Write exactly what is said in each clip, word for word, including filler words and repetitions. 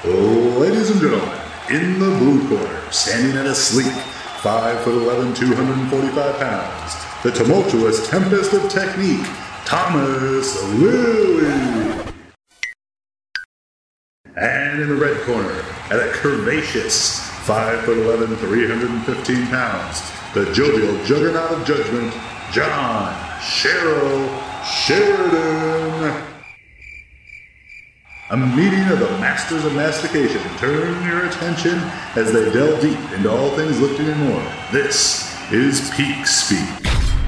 Ladies and gentlemen, in the blue corner, standing at a sleek five foot eleven, two hundred forty-five pounds, the tumultuous tempest of technique, Thomas Lilly. And in the red corner, at a curvaceous five foot eleven, three hundred fifteen pounds, the jovial juggernaut of judgment, John Cheryl Sheridan. A meeting of the masters of mastication. Turn your attention as they delve deep into all things lifting and more. This is Peak Speak.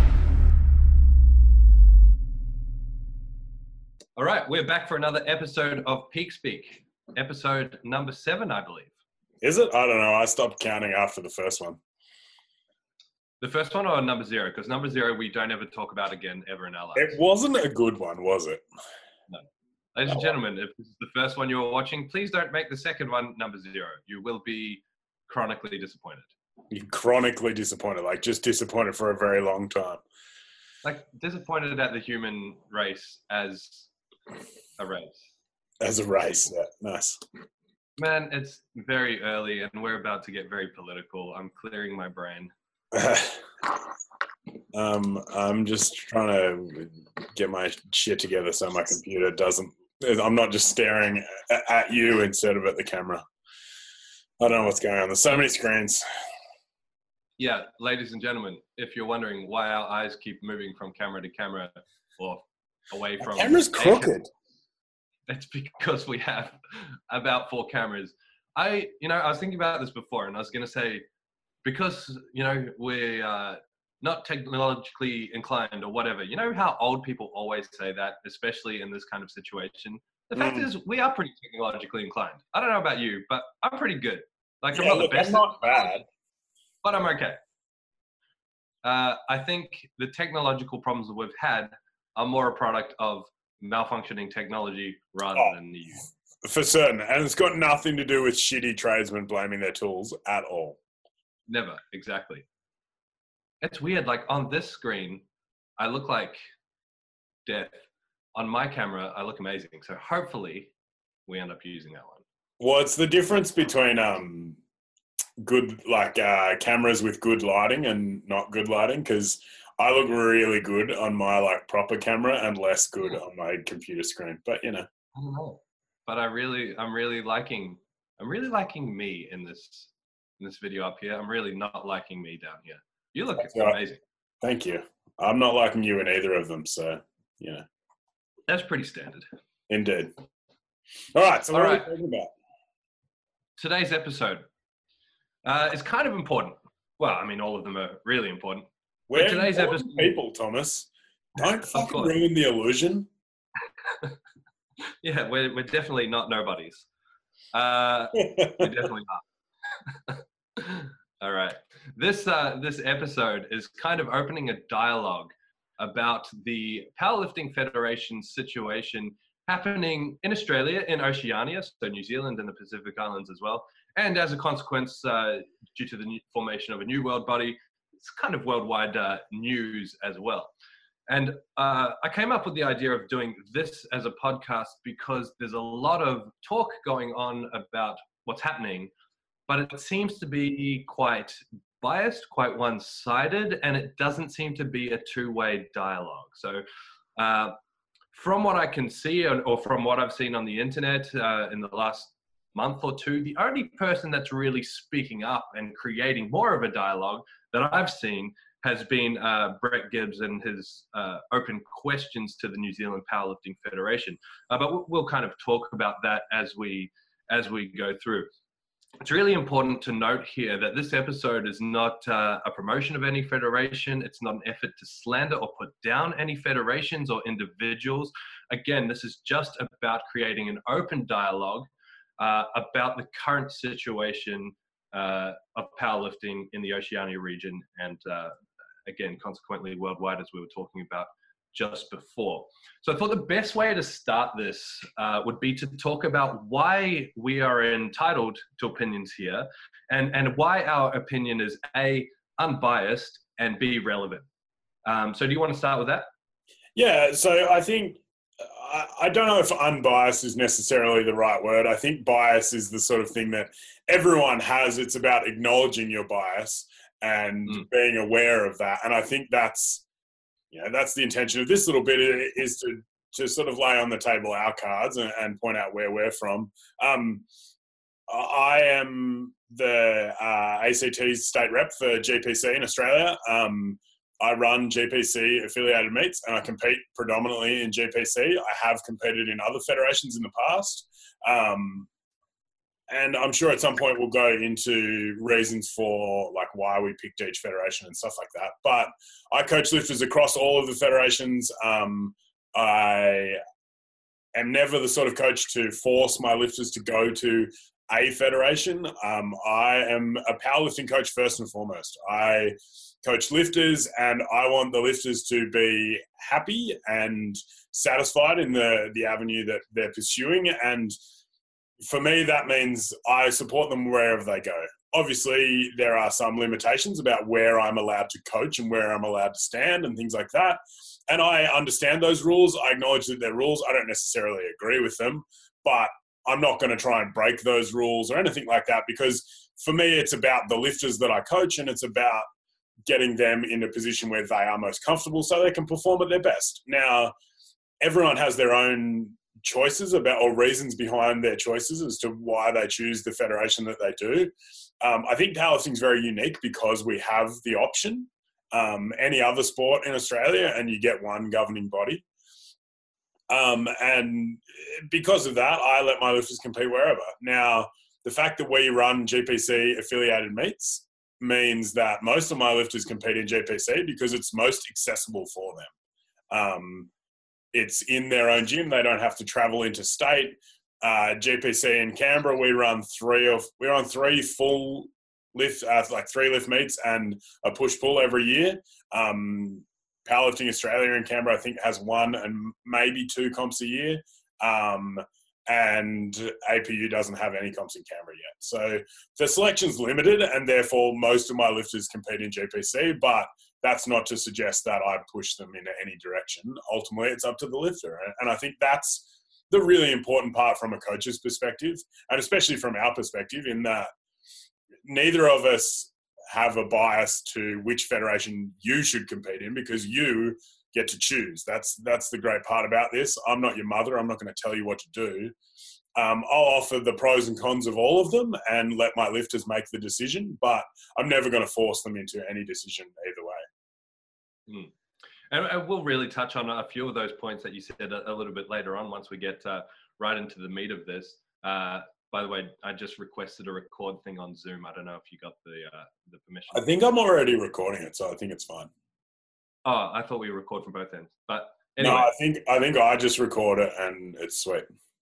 All right, we're back for another episode of Peak Speak. Episode number seven, I believe. Is it? I don't know. I stopped counting after the first one. The first one or number zero? Because number zero we don't ever talk about again ever in our lives. It wasn't a good one, was it? No. Ladies and gentlemen, if this is the first one you're watching, please don't make the second one number zero. You will be chronically disappointed. You're chronically disappointed, like just disappointed for a very long time. Like disappointed at the human race as a race. As a race, yeah, nice. Man, it's very early and we're about to get very political. I'm clearing my brain. um, I'm just trying to get my shit together so my computer doesn't... I'm not just staring at you instead of at the camera. I don't know what's going on. There's so many screens. Yeah, ladies and gentlemen, if you're wondering why our eyes keep moving from camera to camera or away from... The camera's crooked. It's because we have about four cameras. I, you know, I was thinking about this before and I was going to say, because, you know, we're uh, not technologically inclined or whatever, you know how old people always say that, especially in this kind of situation? The fact Mm. is, we are pretty technologically inclined. I don't know about you, but I'm pretty good. Like, I'm Yeah, not look, the best. I'm not bad. But I'm okay. Uh, I think the technological problems that we've had are more a product of malfunctioning technology rather Oh. than you. For certain. And it's got nothing to do with shitty tradesmen blaming their tools at all. Never, exactly. It's weird, like on this screen, I look like death. On my camera, I look amazing. So hopefully we end up using that one. What's the difference between um good, like uh, cameras with good lighting and not good lighting? Because I look really good on my like proper camera and less good on my computer screen. But you know, I don't know. But I really, I'm really liking, I'm really liking me in this, in this video up here. I'm really not liking me down here. You look That's right. amazing. Thank you. I'm not liking you in either of them, so you know. That's pretty standard. Indeed. All right. So All what right. are we talking about? Today's episode uh, is kind of important. Well, I mean, all of them are really important. We're today's important episode- people, Thomas. Don't fucking course. ruin the illusion. Yeah, we're we're definitely not nobodies. Uh, we're definitely not. All right. This uh, this episode is kind of opening a dialogue about the Powerlifting Federation situation happening in Australia, in Oceania, so New Zealand and the Pacific Islands as well. And as a consequence, uh, due to the new formation of a new world body, it's kind of worldwide uh, news as well. And uh, I came up with the idea of doing this as a podcast because there's a lot of talk going on about what's happening, but it seems to be quite biased, quite one-sided, and it doesn't seem to be a two-way dialogue. So uh, from what I can see, or, or from what I've seen on the internet uh, in the last month or two, the only person that's really speaking up and creating more of a dialogue that I've seen has been uh, Brett Gibbs and his uh, open questions to the New Zealand Powerlifting Federation. Uh, but we'll, we'll kind of talk about that as we as we go through. It's really important to note here that this episode is not uh, a promotion of any federation. It's not an effort to slander or put down any federations or individuals. Again, this is just about creating an open dialogue uh, about the current situation uh, of powerlifting in the Oceania region and uh, again, consequently worldwide, as we were talking about just before. So I thought the best way to start this uh, would be to talk about why we are entitled to opinions here and, and why our opinion is A, unbiased, and B, relevant. Um, so do you want to start with that? Yeah, so I think I, I don't know if unbiased is necessarily the right word. I think bias is the sort of thing that everyone has. It's about acknowledging your bias and Mm. being aware of that. And I think that's, you know, that's the intention of this little bit, is to to sort of lay on the table our cards and, and point out where we're from. Um, I am the uh, A C T state rep for G P C in Australia. Um, I run G P C affiliated meets and I compete predominantly in G P C. I have competed in other federations in the past. Um, and I'm sure at some point we'll go into reasons for like why we picked each federation and stuff like that. But I coach lifters across all of the federations. Um, I am never the sort of coach to force my lifters to go to a federation. Um, I am a powerlifting coach first and foremost. I coach lifters and I want the lifters to be happy and satisfied in the, the avenue that they're pursuing. And for me, that means I support them wherever they go. Obviously, there are some limitations about where I'm allowed to coach and where I'm allowed to stand and things like that. And I understand those rules. I acknowledge that they're rules. I don't necessarily agree with them, but I'm not going to try and break those rules or anything like that, because for me, it's about the lifters that I coach and it's about getting them in a position where they are most comfortable so they can perform at their best. Now, everyone has their own choices about, or reasons behind their choices as to why they choose the federation that they do. Um, I think powerlifting is very unique because we have the option. Um, any other sport in Australia, and you get one governing body. Um, and because of that, I let my lifters compete wherever. Now, the fact that we run G P C affiliated meets means that most of my lifters compete in G P C because it's most accessible for them. Um, it's in their own gym. They don't have to travel interstate. Uh, G P C in Canberra, we run three of we run three full lift, uh, like three lift meets and a push pull every year. Um, Powerlifting Australia in Canberra, I think, has one and maybe two comps a year. Um, and A P U doesn't have any comps in Canberra yet. So the selection's limited, and therefore most of my lifters compete in G P C, but that's not to suggest that I push them in any direction. Ultimately, it's up to the lifter. And I think that's the really important part from a coach's perspective, and especially from our perspective, in that neither of us have a bias to which federation you should compete in, because you get to choose. That's that's the great part about this. I'm not your mother. I'm not going to tell you what to do. Um, I'll offer the pros and cons of all of them and let my lifters make the decision, but I'm never going to force them into any decision either way. Mm. And, and we'll really touch on a few of those points that you said a, a little bit later on once we get uh, right into the meat of this. Uh, By the way, I just requested a record thing on Zoom. I don't know if you got the uh, the permission. I think I'm already recording it, so I think it's fine. Oh, I thought we record from both ends. But anyway. No, I think I think I just record it and it's sweet.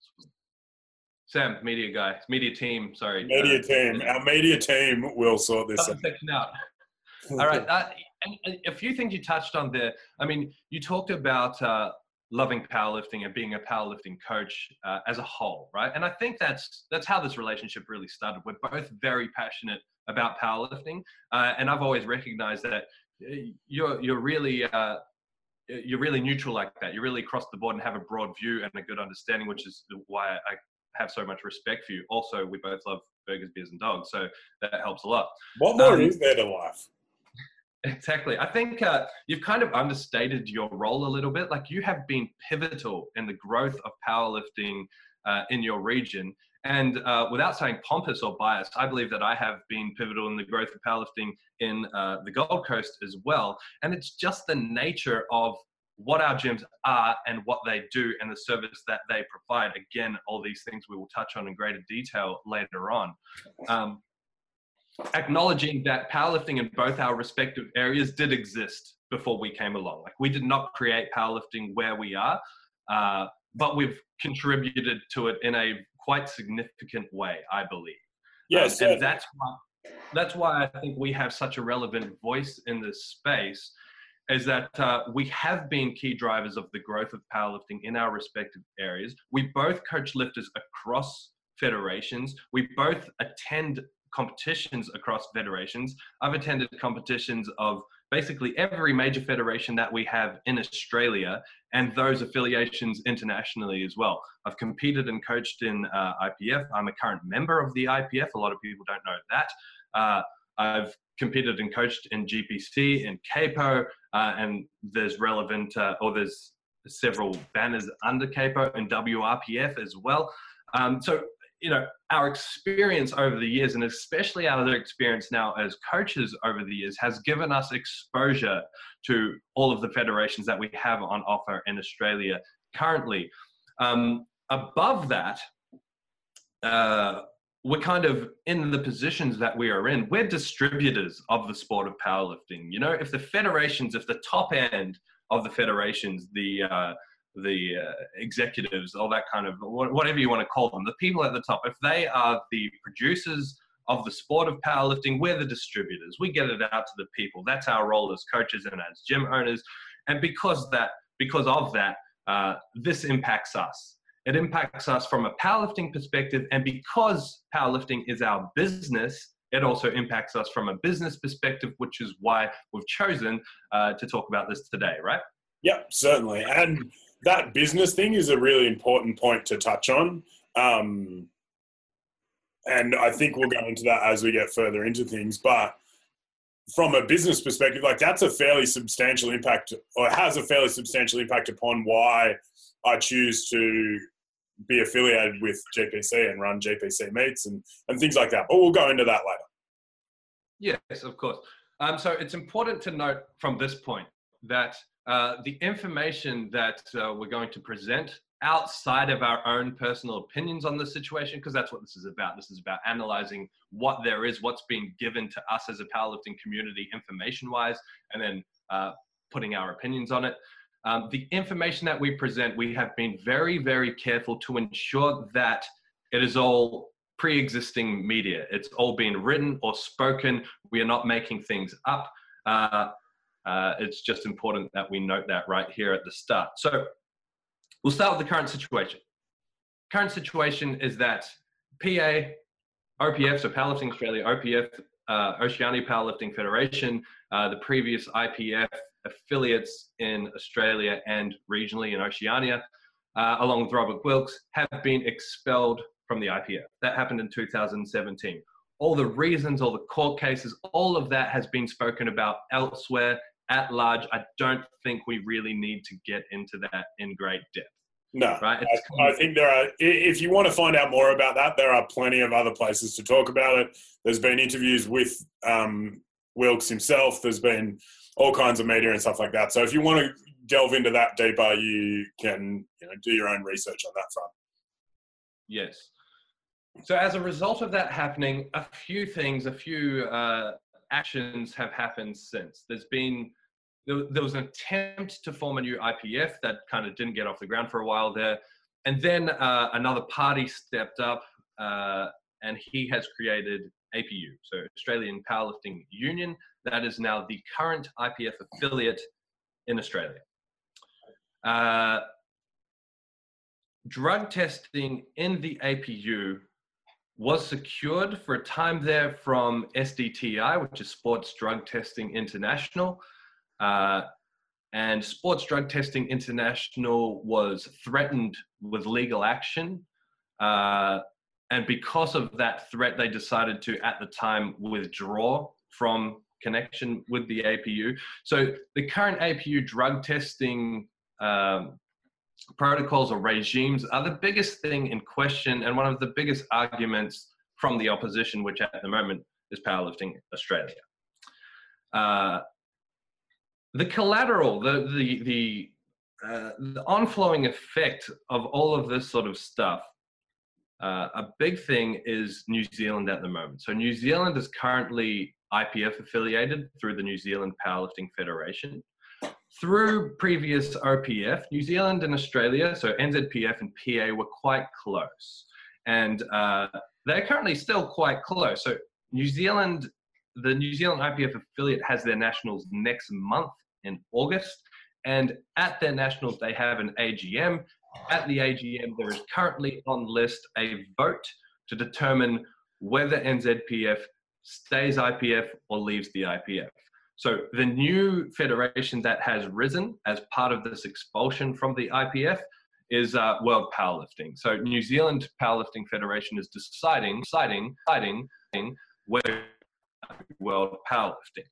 Sam, media guy, media team. Sorry, media uh, team. Our media team will sort this out. out. All right. Uh, and a few things you touched on there. I mean, you talked about uh, loving powerlifting and being a powerlifting coach uh, as a whole, right? And I think that's that's how this relationship really started. We're both very passionate about powerlifting, uh, and I've always recognized that you're you're really uh, you're really neutral like that. You really across the board and have a broad view and a good understanding, which is why I have so much respect for you. Also, we both love burgers, beers, and dogs, so that helps a lot. What more um, is there to life? Exactly. I think uh, you've kind of understated your role a little bit. Like, you have been pivotal in the growth of powerlifting uh, in your region. And uh, without saying pompous or biased, I believe that I have been pivotal in the growth of powerlifting in uh, the Gold Coast as well. And it's just the nature of what our gyms are and what they do and the service that they provide. Again, all these things we will touch on in greater detail later on. Um, acknowledging that powerlifting in both our respective areas did exist before we came along. Like, we did not create powerlifting where we are, uh, but we've contributed to it in a quite significant way, I believe. Yes, um, and that's why, that's why I think we have such a relevant voice in this space, is that uh, we have been key drivers of the growth of powerlifting in our respective areas. We both coach lifters across federations. We both attend competitions across federations. I've attended competitions of basically every major federation that we have in Australia and those affiliations internationally as well. I've competed and coached in uh, I P F. I'm a current member of the I P F. A lot of people don't know that. Uh, I've competed and coached in G P C, in C A P O, uh, and there's relevant, uh, or there's several banners under C A P O and W R P F as well. Um, so, you know, our experience over the years, and especially our experience now as coaches over the years, has given us exposure to all of the federations that we have on offer in Australia currently. Um, above that, uh, we're kind of in the positions that we are in. We're distributors of the sport of powerlifting. You know, if the federations, if the top end of the federations, the uh, the uh, executives, all that kind of, whatever you want to call them, the people at the top, if they are the producers of the sport of powerlifting, we're the distributors. We get it out to the people. That's our role as coaches and as gym owners. And because that, because of that, uh, this impacts us. It impacts us from a powerlifting perspective. And because powerlifting is our business, it also impacts us from a business perspective, which is why we've chosen uh, to talk about this today, right? Yeah, certainly. And that business thing is a really important point to touch on. Um, and I think we'll go into that as we get further into things. But from a business perspective, like that's a fairly substantial impact, or has a fairly substantial impact upon why I choose to be affiliated with G P C and run G P C meets and, and things like that. But we'll go into that later. Yes, of course. Um, so it's important to note from this point that uh, the information that uh, we're going to present outside of our own personal opinions on the situation, because that's what this is about. This is about analyzing what there is, what's being given to us as a powerlifting community information-wise, and then uh, putting our opinions on it. Um, the information that we present, we have been very, very careful to ensure that it is all pre-existing media. It's all been written or spoken. We are not making things up. Uh, uh, it's just important that we note that right here at the start. So we'll start with the current situation. Current situation is that P A, O P F, so Powerlifting Australia, O P F, uh, Oceania Powerlifting Federation, uh, the previous I P F affiliates in Australia and regionally in Oceania, uh, along with Robert Wilkes, have been expelled from the I P F. That happened in two thousand seventeen. All the reasons, all the court cases, all of that has been spoken about elsewhere at large. I don't think we really need to get into that in great depth. No, right? I, I think there are, if you want to find out more about that, there are plenty of other places to talk about it. There's been interviews with um, Wilkes himself. There's been all kinds of media and stuff like that. So if you want to delve into that deeper, you can, you know, do your own research on that front. Yes. So as a result of that happening, a few things, a few uh, actions have happened since. There's been, there was an attempt to form a new I P F that kind of didn't get off the ground for a while there. And then uh, another party stepped up uh, and he has created A P U, so Australian Powerlifting Union. That is now the current I P F affiliate in Australia. Uh, drug testing in the A P U was secured for a time there from S D T I, which is Sports Drug Testing International. Uh, and Sports Drug Testing International was threatened with legal action. Uh, and because of that threat, they decided to, at the time, withdraw from connection with the A P U. So the current A P U drug testing um, protocols or regimes are the biggest thing in question and one of the biggest arguments from the opposition, which at the moment is Powerlifting Australia. Uh, the collateral, the, the, the, uh, the on-flowing effect of all of this sort of stuff, uh, a big thing is New Zealand at the moment. So New Zealand is currently I P F affiliated through the New Zealand Powerlifting Federation. Through previous O P F, New Zealand and Australia, so N Z P F and P A, were quite close. And uh, they're currently still quite close. So New Zealand, the New Zealand I P F affiliate has their nationals next month in August. And at their nationals, they have an A G M. At the A G M, there is currently on list a vote to determine whether N Z P F stays I P F or leaves the I P F. So the new federation that has risen as part of this expulsion from the I P F is uh, World Powerlifting. So New Zealand Powerlifting Federation is deciding, deciding, deciding whether World Powerlifting.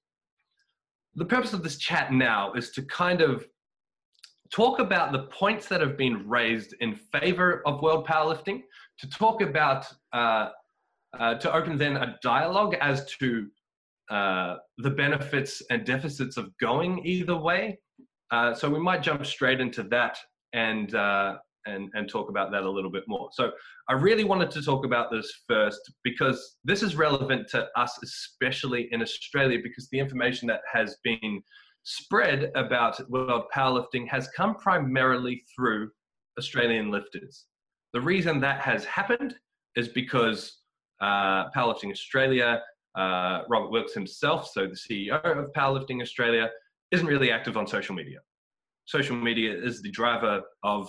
The purpose of this chat now is to kind of talk about the points that have been raised in favor of World Powerlifting, to talk about, uh, uh, to open then a dialogue as to uh, the benefits and deficits of going either way. Uh, so we might jump straight into that and, uh, and, and talk about that a little bit more. So I really wanted to talk about this first because this is relevant to us, especially in Australia, because the information that has been spread about world powerlifting has come primarily through Australian lifters. The reason that has happened is because uh, Powerlifting Australia, uh, Robert Wilkes himself, so the C E O of Powerlifting Australia, isn't really active on social media. Social media is the driver of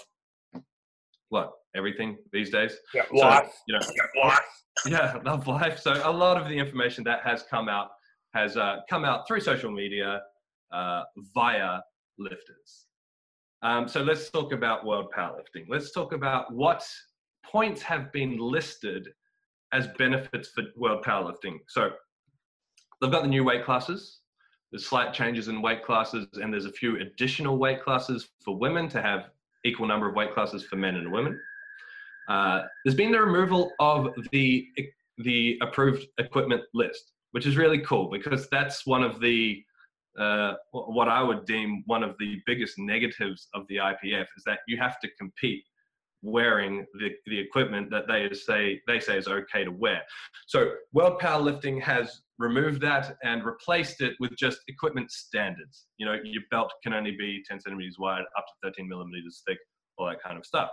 what? Everything these days? Yeah, so, life. You know, Yeah, life. yeah, love life. So a lot of the information that has come out has uh, come out through social media uh, via lifters. Um, so let's talk about world powerlifting. Let's talk about what points have been listed as benefits for world powerlifting. So they've got the new weight classes. There's slight changes in weight classes, and there's a few additional weight classes for women to have equal number of weight classes for men and women. Uh, there's been the removal of the, the approved equipment list, which is really cool because that's one of the, uh, what I would deem one of the biggest negatives of the I P F is that you have to compete wearing the, the equipment that they say, they say is okay to wear. So World Powerlifting has removed that and replaced it with just equipment standards. You know, your belt can only be ten centimeters wide, up to thirteen millimeters thick, all that kind of stuff.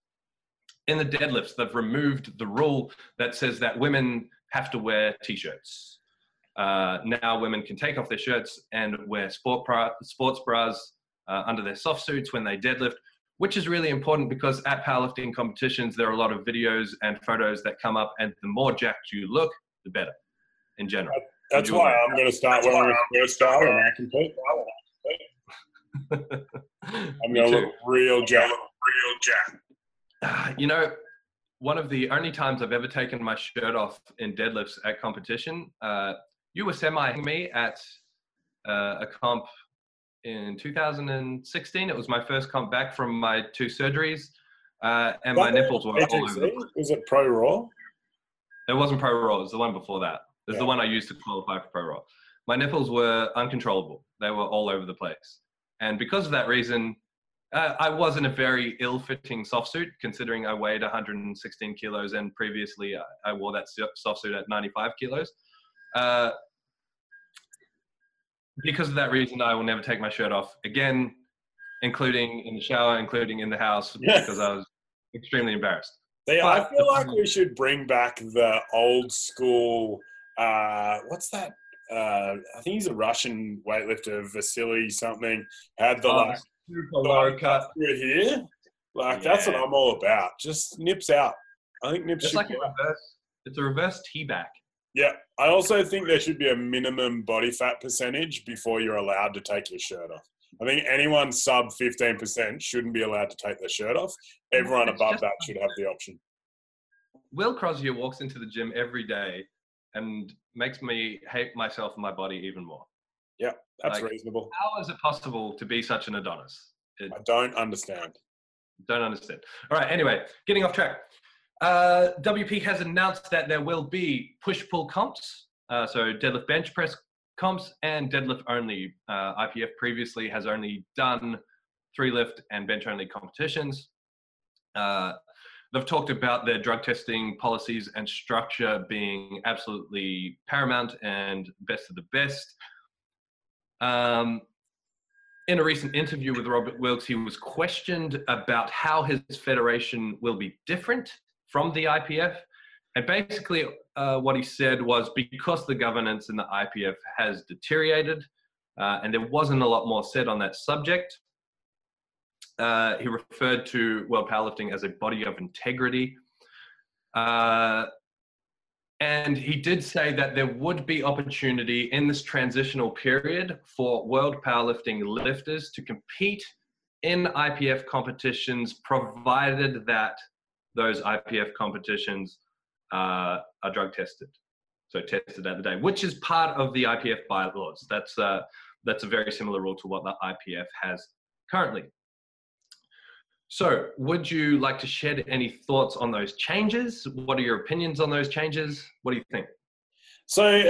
In the deadlifts, they've removed the rule that says that women have to wear t-shirts. Uh, now women can take off their shirts and wear sport bra, sports bras uh, under their soft suits when they deadlift, which is really important because at powerlifting competitions, there are a lot of videos and photos that come up, and the more jacked you look, the better in general. That's why I'm going to start wearing a sports style and I compete. I'm going to look real jacked. Real jacked. Uh, you know, one of the only times I've ever taken my shirt off in deadlifts at competition, uh, you were semi-ing me at uh, a comp in two thousand sixteen. It was my first comp back from my two surgeries, uh, and my nipples were all over the place. Was it Pro Raw? It wasn't Pro Raw. It was the one before that. It was Yeah. the one I used to qualify for Pro Raw. My nipples were uncontrollable. They were all over the place. And because of that reason, uh, I was in a very ill-fitting soft suit, considering I weighed one hundred sixteen kilos, and previously I, I wore that soft suit at ninety-five kilos. Uh, because of that reason, I will never take my shirt off again, including in the shower, including in the house, Yeah. because I was extremely embarrassed. Yeah, But- I feel like we should bring back the old school. Uh, what's that? Uh, I think he's a Russian weightlifter, Vasily something. Had the Uh, like super low cut. through here. Like that's what Yeah. I'm all about. Just nips out. I think nips. It's should like a go out. reverse. It's a reverse T-back. Yeah, I also think there should be a minimum body fat percentage before you're allowed to take your shirt off. I think anyone sub fifteen percent shouldn't be allowed to take their shirt off. Everyone It's above just- that should have the option. Will Crozier walks into the gym every day and makes me hate myself and my body even more. That's Like- reasonable. How is it possible to be such an Adonis? It, I don't understand. don't understand. All right, anyway, getting off track. Uh, W P has announced that there will be push-pull comps, uh, so deadlift bench press comps and deadlift only. Uh, I P F previously has only done three lift and bench only competitions. Uh, they've talked about their drug testing policies and structure being absolutely paramount and best of the best. Um, in a recent interview with Robert Wilkes, he was questioned about how his federation will be different from the I P F. And basically uh, what he said was because the governance in the I P F has deteriorated uh, and there wasn't a lot more said on that subject, uh, he referred to world powerlifting as a body of integrity. Uh, And he did say that there would be opportunity in this transitional period for world powerlifting lifters to compete in I P F competitions, provided that those I P F competitions uh, are drug tested. So tested at the day, which is part of the I P F bylaws. That's, uh, that's a very similar rule to what the I P F has currently. So would you like to shed any thoughts on those changes? What are your opinions on those changes? What do you think? So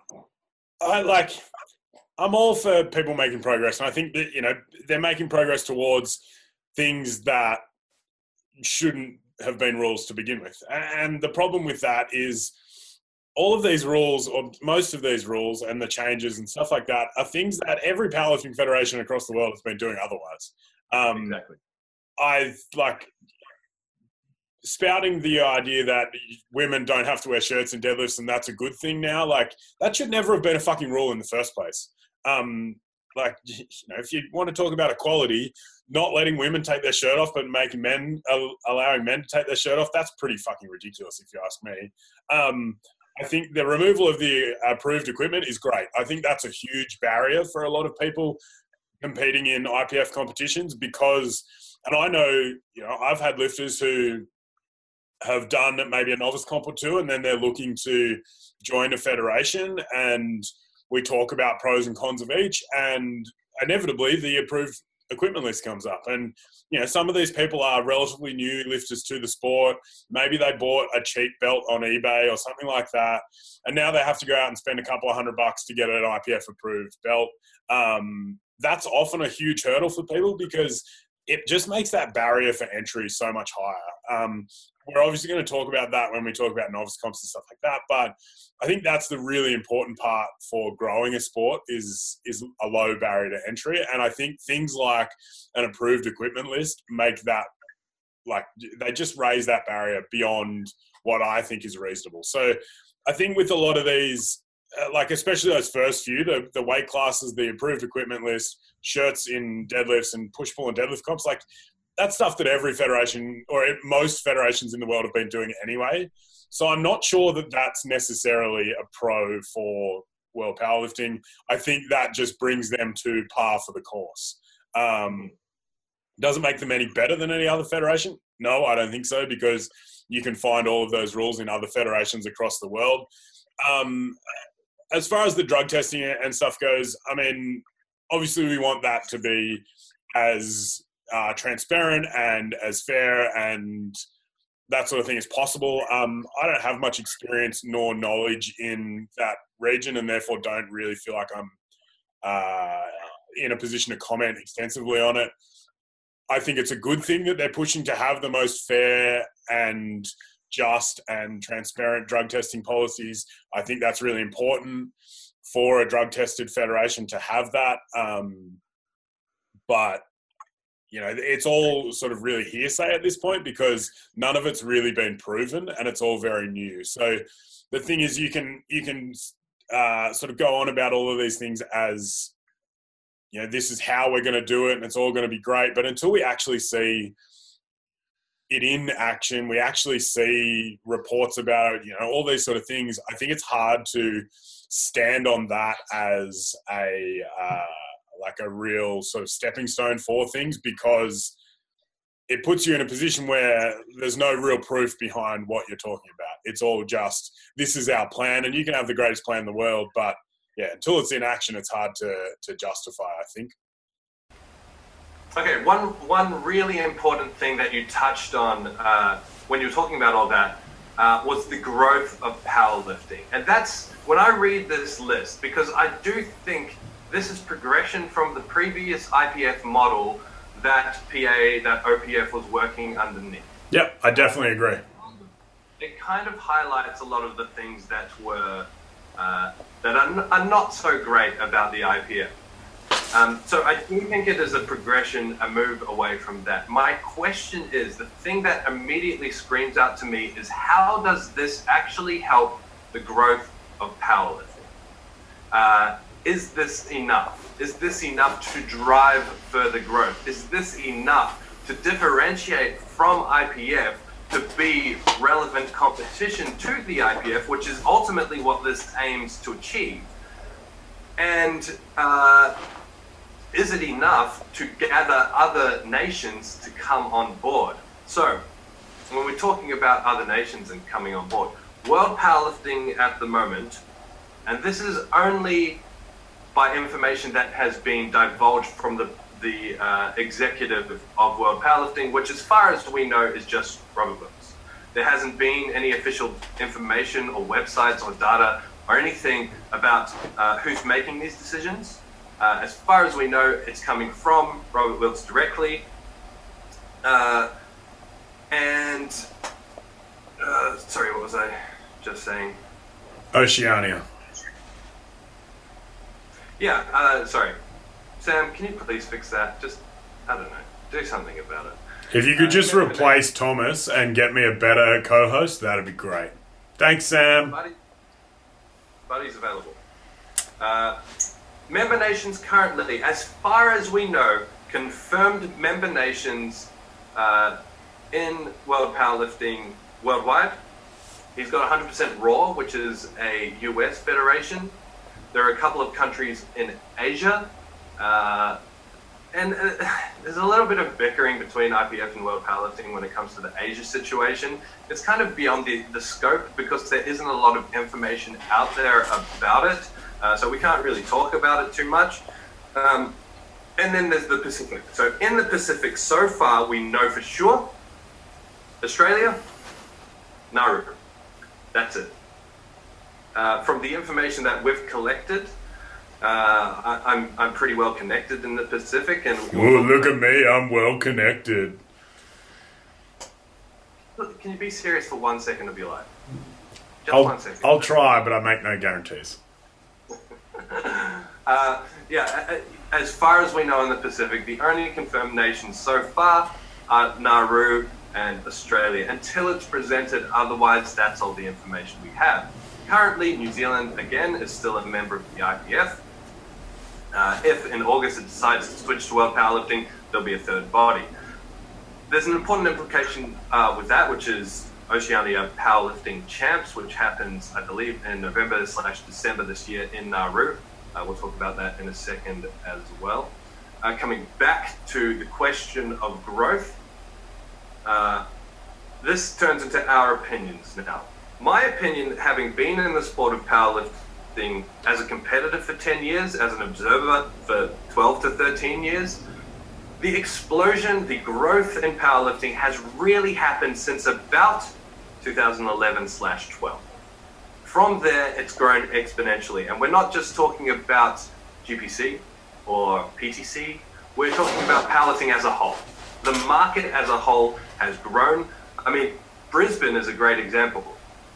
I like, I'm all for people making progress. And I think that, you know, they're making progress towards things that shouldn't have been rules to begin with. And the problem with that is all of these rules, or most of these rules and the changes and stuff like that, are things that every powerlifting federation across the world has been doing otherwise. Um, exactly. I like spouting the idea that women don't have to wear shirts in deadlifts and that's a good thing now. Like, that should never have been a fucking rule in the first place. Um, like, you know, if you want to talk about equality, not letting women take their shirt off but making men, uh, allowing men to take their shirt off, that's pretty fucking ridiculous if you ask me. Um, I think the removal of the approved equipment is great. I think that's a huge barrier for a lot of people competing in I P F competitions because, and I know, you know, I've had lifters who have done maybe a novice comp or two and then they're looking to join a federation, and we talk about pros and cons of each, and inevitably the approved equipment list comes up. And, you know, some of these people are relatively new lifters to the sport. Maybe they bought a cheap belt on eBay or something like that, and now they have to go out and spend a couple of hundred bucks to get an I P F approved belt. Um, that's often a huge hurdle for people because it just makes that barrier for entry so much higher. Um, we're obviously going to talk about that when we talk about novice comps and stuff like that, but I think that's the really important part for growing a sport is, is a low barrier to entry. And I think things like an approved equipment list make that, like, they just raise that barrier beyond what I think is reasonable. So I think with a lot of these, Uh, like especially those first few, the, the weight classes, the approved equipment list, shirts in deadlifts and push-pull and deadlift comps, like that's stuff that every federation or most federations in the world have been doing anyway. So I'm not sure that that's necessarily a pro for world powerlifting. I think that just brings them to par for the course. Um, doesn't make them any better than any other federation? No, I don't think so, because you can find all of those rules in other federations across the world. Um, As far as the drug testing and stuff goes, I mean, obviously we want that to be as uh, transparent and as fair and that sort of thing as possible. Um, I don't have much experience nor knowledge in that region and therefore don't really feel like I'm uh, in a position to comment extensively on it. I think it's a good thing that they're pushing to have the most fair and just and transparent drug testing policies. I think that's really important for a drug tested federation to have that. Um, but, you know, it's all sort of really hearsay at this point because none of it's really been proven and it's all very new. So the thing is you can, you can uh, sort of go on about all of these things as, you know, this is how we're going to do it and it's all going to be great. But until we actually see it in action, we actually see reports about it, you know, all these sort of things, I think it's hard to stand on that as a uh, like a real sort of stepping stone for things because it puts you in a position where there's no real proof behind what you're talking about. It's all just, this is our plan, and you can have the greatest plan in the world, but yeah, until it's in action, it's hard to, to justify, I think. Okay, one one really important thing that you touched on uh, when you were talking about all that uh, was the growth of powerlifting. And that's, when I read this list, because I do think this is progression from the previous I P F model that P A, that O P F was working underneath. Yep, I definitely agree. It kind of highlights a lot of the things that were, uh, that are, are not so great about the I P F. Um, so I do think it is a progression, a move away from that. My question is, the thing that immediately screams out to me is, how does this actually help the growth of powerlifting? Uh, is this enough? Is this enough to drive further growth? Is this enough to differentiate from I P F to be relevant competition to the I P F, which is ultimately what this aims to achieve? And uh, is it enough to gather other nations to come on board? So, when we're talking about other nations and coming on board, World Powerlifting at the moment, and this is only by information that has been divulged from the, the uh, executive of, of World Powerlifting, which as far as we know is just Robert Wills. There hasn't been any official information or websites or data or anything about uh, who's making these decisions. Uh, as far as we know, it's coming from Robert Wills directly. Uh, and, uh, sorry, what was I just saying? Oceania. Yeah, uh, sorry. Sam, can you please fix that? Just, I don't know, do something about it. If you could Uh, just remember replace Thomas and get me a better co-host, that'd be great. Thanks, Sam. Buddy, Buddy's available. Uh, member nations currently, as far as we know, confirmed member nations uh, in World Powerlifting worldwide. He's got one hundred percent Raw, which is a U S federation. There are a couple of countries in Asia. Uh, and uh, there's a little bit of bickering between I P F and World Powerlifting when it comes to the Asia situation. It's kind of beyond the, the scope because there isn't a lot of information out there about it. Uh, so we can't really talk about it too much. Um, and then there's the Pacific. So in the Pacific, so far, we know for sure, Australia, Nauru. That's it. Uh, from the information that we've collected, uh, I, I'm I'm pretty well connected in the Pacific, and Oh, look at me! I'm well connected. Look, can you be serious for one second of your life? Just I'll, one second. I'll try, but I make no guarantees. uh, yeah, as far as we know in the Pacific, the only confirmed nations so far are Nauru and Australia. Until it's presented otherwise, that's all the information we have. Currently, New Zealand, again, is still a member of the I P F. Uh, if in August it decides to switch to World Powerlifting, there'll be a third body. There's an important implication uh, with that, which is Oceania Powerlifting Champs, which happens, I believe, in November slash December this year in Nauru. Uh, we'll talk about that in a second as well. Uh, coming back to the question of growth, uh, this turns into our opinions now. My opinion, having been in the sport of powerlifting as a competitor for ten years, as an observer for twelve to thirteen years, the explosion, the growth in powerlifting has really happened since about two thousand eleven slash twelve. From there, it's grown exponentially. And we're not just talking about G P C or P T C, we're talking about powerlifting as a whole. The market as a whole has grown. I mean, Brisbane is a great example.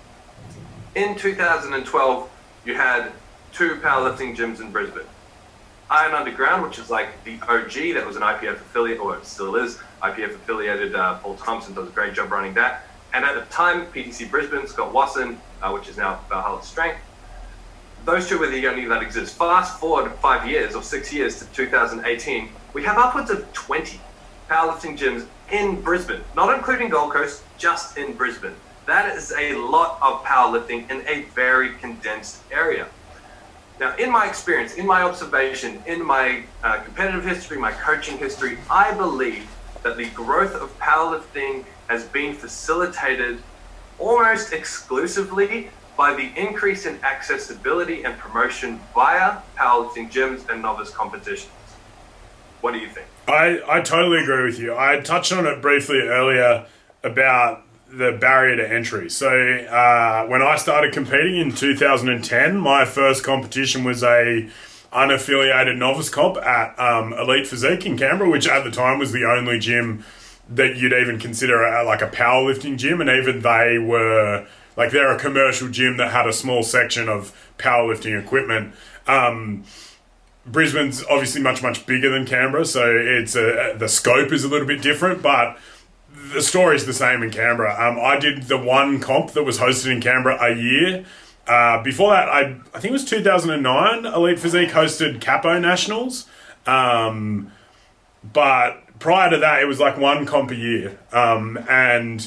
In two thousand twelve, you had two powerlifting gyms in Brisbane. Iron Underground, which is like the O G, that was an I P F affiliate, or it still is, I P F affiliated. uh, Paul Thompson does a great job running that. And at the time, P T C Brisbane, Scott Wasson, uh, which is now Valhalla Strength, those two were the only that exist. Fast forward five years or six years to two thousand eighteen, we have upwards of twenty powerlifting gyms in Brisbane, not including Gold Coast, just in Brisbane. That is a lot of powerlifting in a very condensed area. Now, in my experience, in my observation, in my uh, competitive history, my coaching history, I believe that the growth of powerlifting has been facilitated almost exclusively by the increase in accessibility and promotion via powerlifting gyms and novice competitions. What do you think? I, I totally agree with you. I touched on it briefly earlier about the barrier to entry. So uh, when I started competing in two thousand ten, my first competition was a unaffiliated novice comp at um, Elite Physique in Canberra, which at the time was the only gym that you'd even consider a, like a powerlifting gym. And even they were, like, they're a commercial gym that had a small section of powerlifting equipment. Um, Brisbane's obviously much, much bigger than Canberra, so it's a, the scope is a little bit different, but the story's the same in Canberra. Um, I did the one comp that was hosted in Canberra a year. Uh, before that, I I think it was two thousand nine, Elite Physique hosted Capo Nationals. Um, but prior to that, it was like one comp a year. Um, and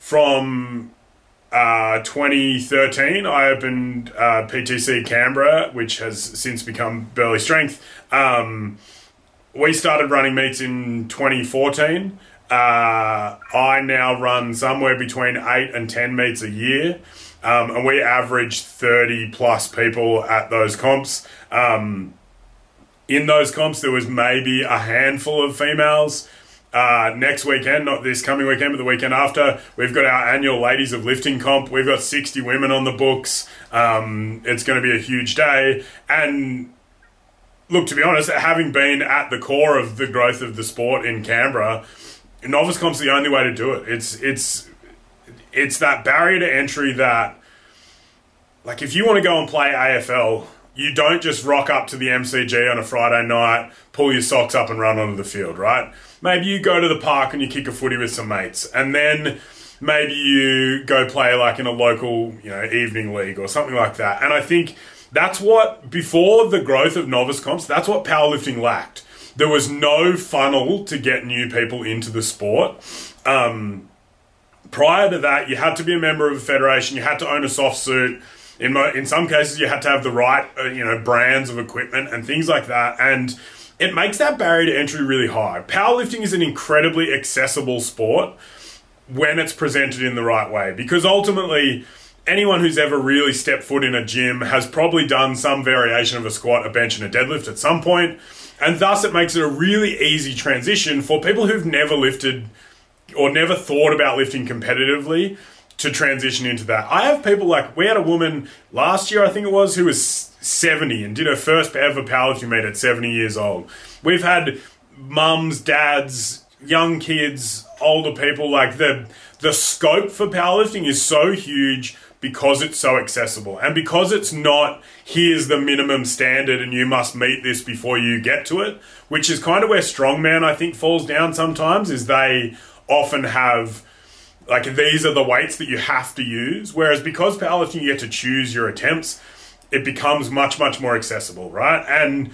from uh, twenty thirteen, I opened uh, P T C Canberra, which has since become Burley Strength. Um, we started running meets in twenty fourteen. Uh, I now run somewhere between eight and ten meets a year. Um, and we average thirty plus people at those comps. Um, in those comps, there was maybe a handful of females. Uh, next weekend, not this coming weekend, but the weekend after, we've got our annual Ladies of Lifting comp. We've got sixty women on the books. Um, it's going to be a huge day. And look, to be honest, having been at the core of the growth of the sport in Canberra, novice comp's the only way to do it. It's it's it's that barrier to entry that, like, if you want to go and play A F L, you don't just rock up to the M C G on a Friday night, pull your socks up and run onto the field, right? Maybe you go to the park and you kick a footy with some mates, and then maybe you go play like in a local, you know, evening league or something like that. And I think that's what, before the growth of novice comps, that's what powerlifting lacked. There was no funnel to get new people into the sport. Um, prior to that, you had to be a member of a federation. You had to own a soft suit. In mo- in some cases, you had to have the right, uh, you know, brands of equipment and things like that. And it makes that barrier to entry really high. Powerlifting is an incredibly accessible sport when it's presented in the right way, because ultimately, anyone who's ever really stepped foot in a gym has probably done some variation of a squat, a bench, and a deadlift at some point. And thus it makes it a really easy transition for people who've never lifted or never thought about lifting competitively to transition into that. I have people like, we had a woman last year, I think it was, who was seventy and did her first ever powerlifting meet at seventy years old. We've had mums, dads, young kids, older people. Like, the the scope for powerlifting is so huge because it's so accessible, and because it's not, here's the minimum standard and you must meet this before you get to it, which is kind of where strongman, I think, falls down sometimes, is they often have, like, these are the weights that you have to use, whereas because powerlifting you get to choose your attempts, it becomes much, much more accessible, right? And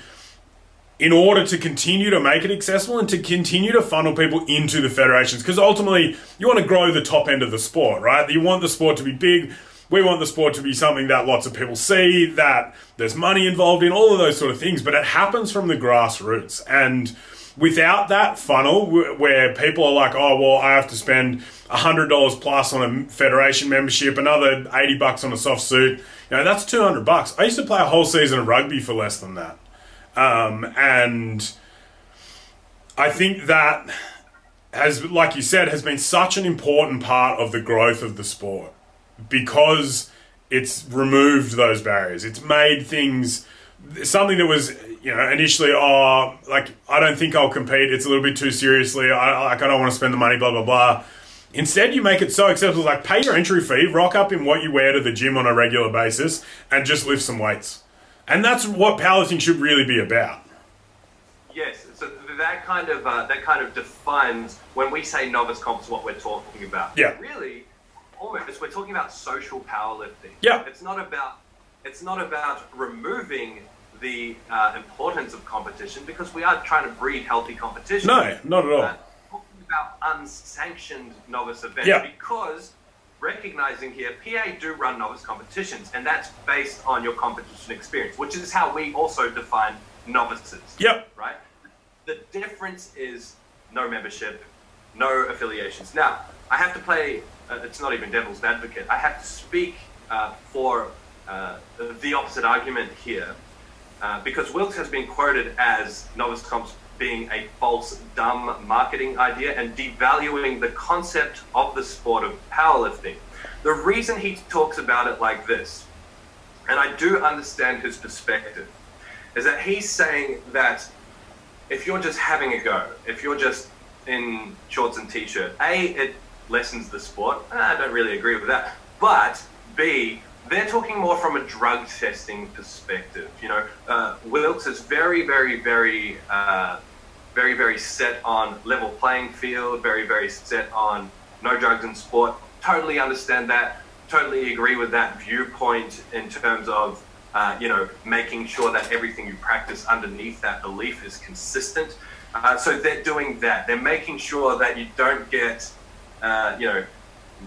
in order to continue to make it accessible and to continue to funnel people into the federations, because ultimately you want to grow the top end of the sport, right? You want the sport to be big. We want the sport to be something that lots of people see, that there's money involved in, all of those sort of things, but it happens from the grassroots. And without that funnel where people are like, oh, well, I have to spend one hundred dollars plus on a federation membership, another eighty bucks on a soft suit, you know, that's two hundred bucks. I used to play a whole season of rugby for less than that. Um, and I think that has, like you said, has been such an important part of the growth of the sport, because it's removed those barriers. It's made things, something that was, you know, initially, oh, like, I don't think I'll compete. It's a little bit too seriously. I, like, I don't want to spend the money, blah, blah, blah. Instead, you make it so accessible, like, pay your entry fee, rock up in what you wear to the gym on a regular basis, and just lift some weights. And that's what powerlifting should really be about. Yes, so that kind of uh, that kind of defines, when we say novice comps, what we're talking about. Yeah. Really, almost, we're talking about social powerlifting. Yeah. It's not about it's not about removing the uh, importance of competition, because we are trying to breed healthy competition. No, not at all. Uh, talking about unsanctioned novice events, yeah. because recognizing here, P A do run novice competitions, and that's based on your competition experience, which is how we also define novices. Yep. Right? The difference is no membership, no affiliations. Now, I have to play, uh, it's not even devil's advocate, I have to speak uh, for uh, the opposite argument here, uh, because Wilkes has been quoted as novice comps being a false, dumb marketing idea and devaluing the concept of the sport of powerlifting. The reason he talks about it like this, and I do understand his perspective, is that he's saying that if you're just having a go, if you're just in shorts and t-shirt, A, it lessens the sport. I don't really agree with that. But B, they're talking more from a drug testing perspective. You know, uh, Wilkes is very, very, very... Uh, very, very set on level playing field, very, very set on no drugs in sport. Totally understand that, totally agree with that viewpoint in terms of, uh, you know, making sure that everything you practice underneath that belief is consistent. Uh, so they're doing that. They're making sure that you don't get, uh, you know,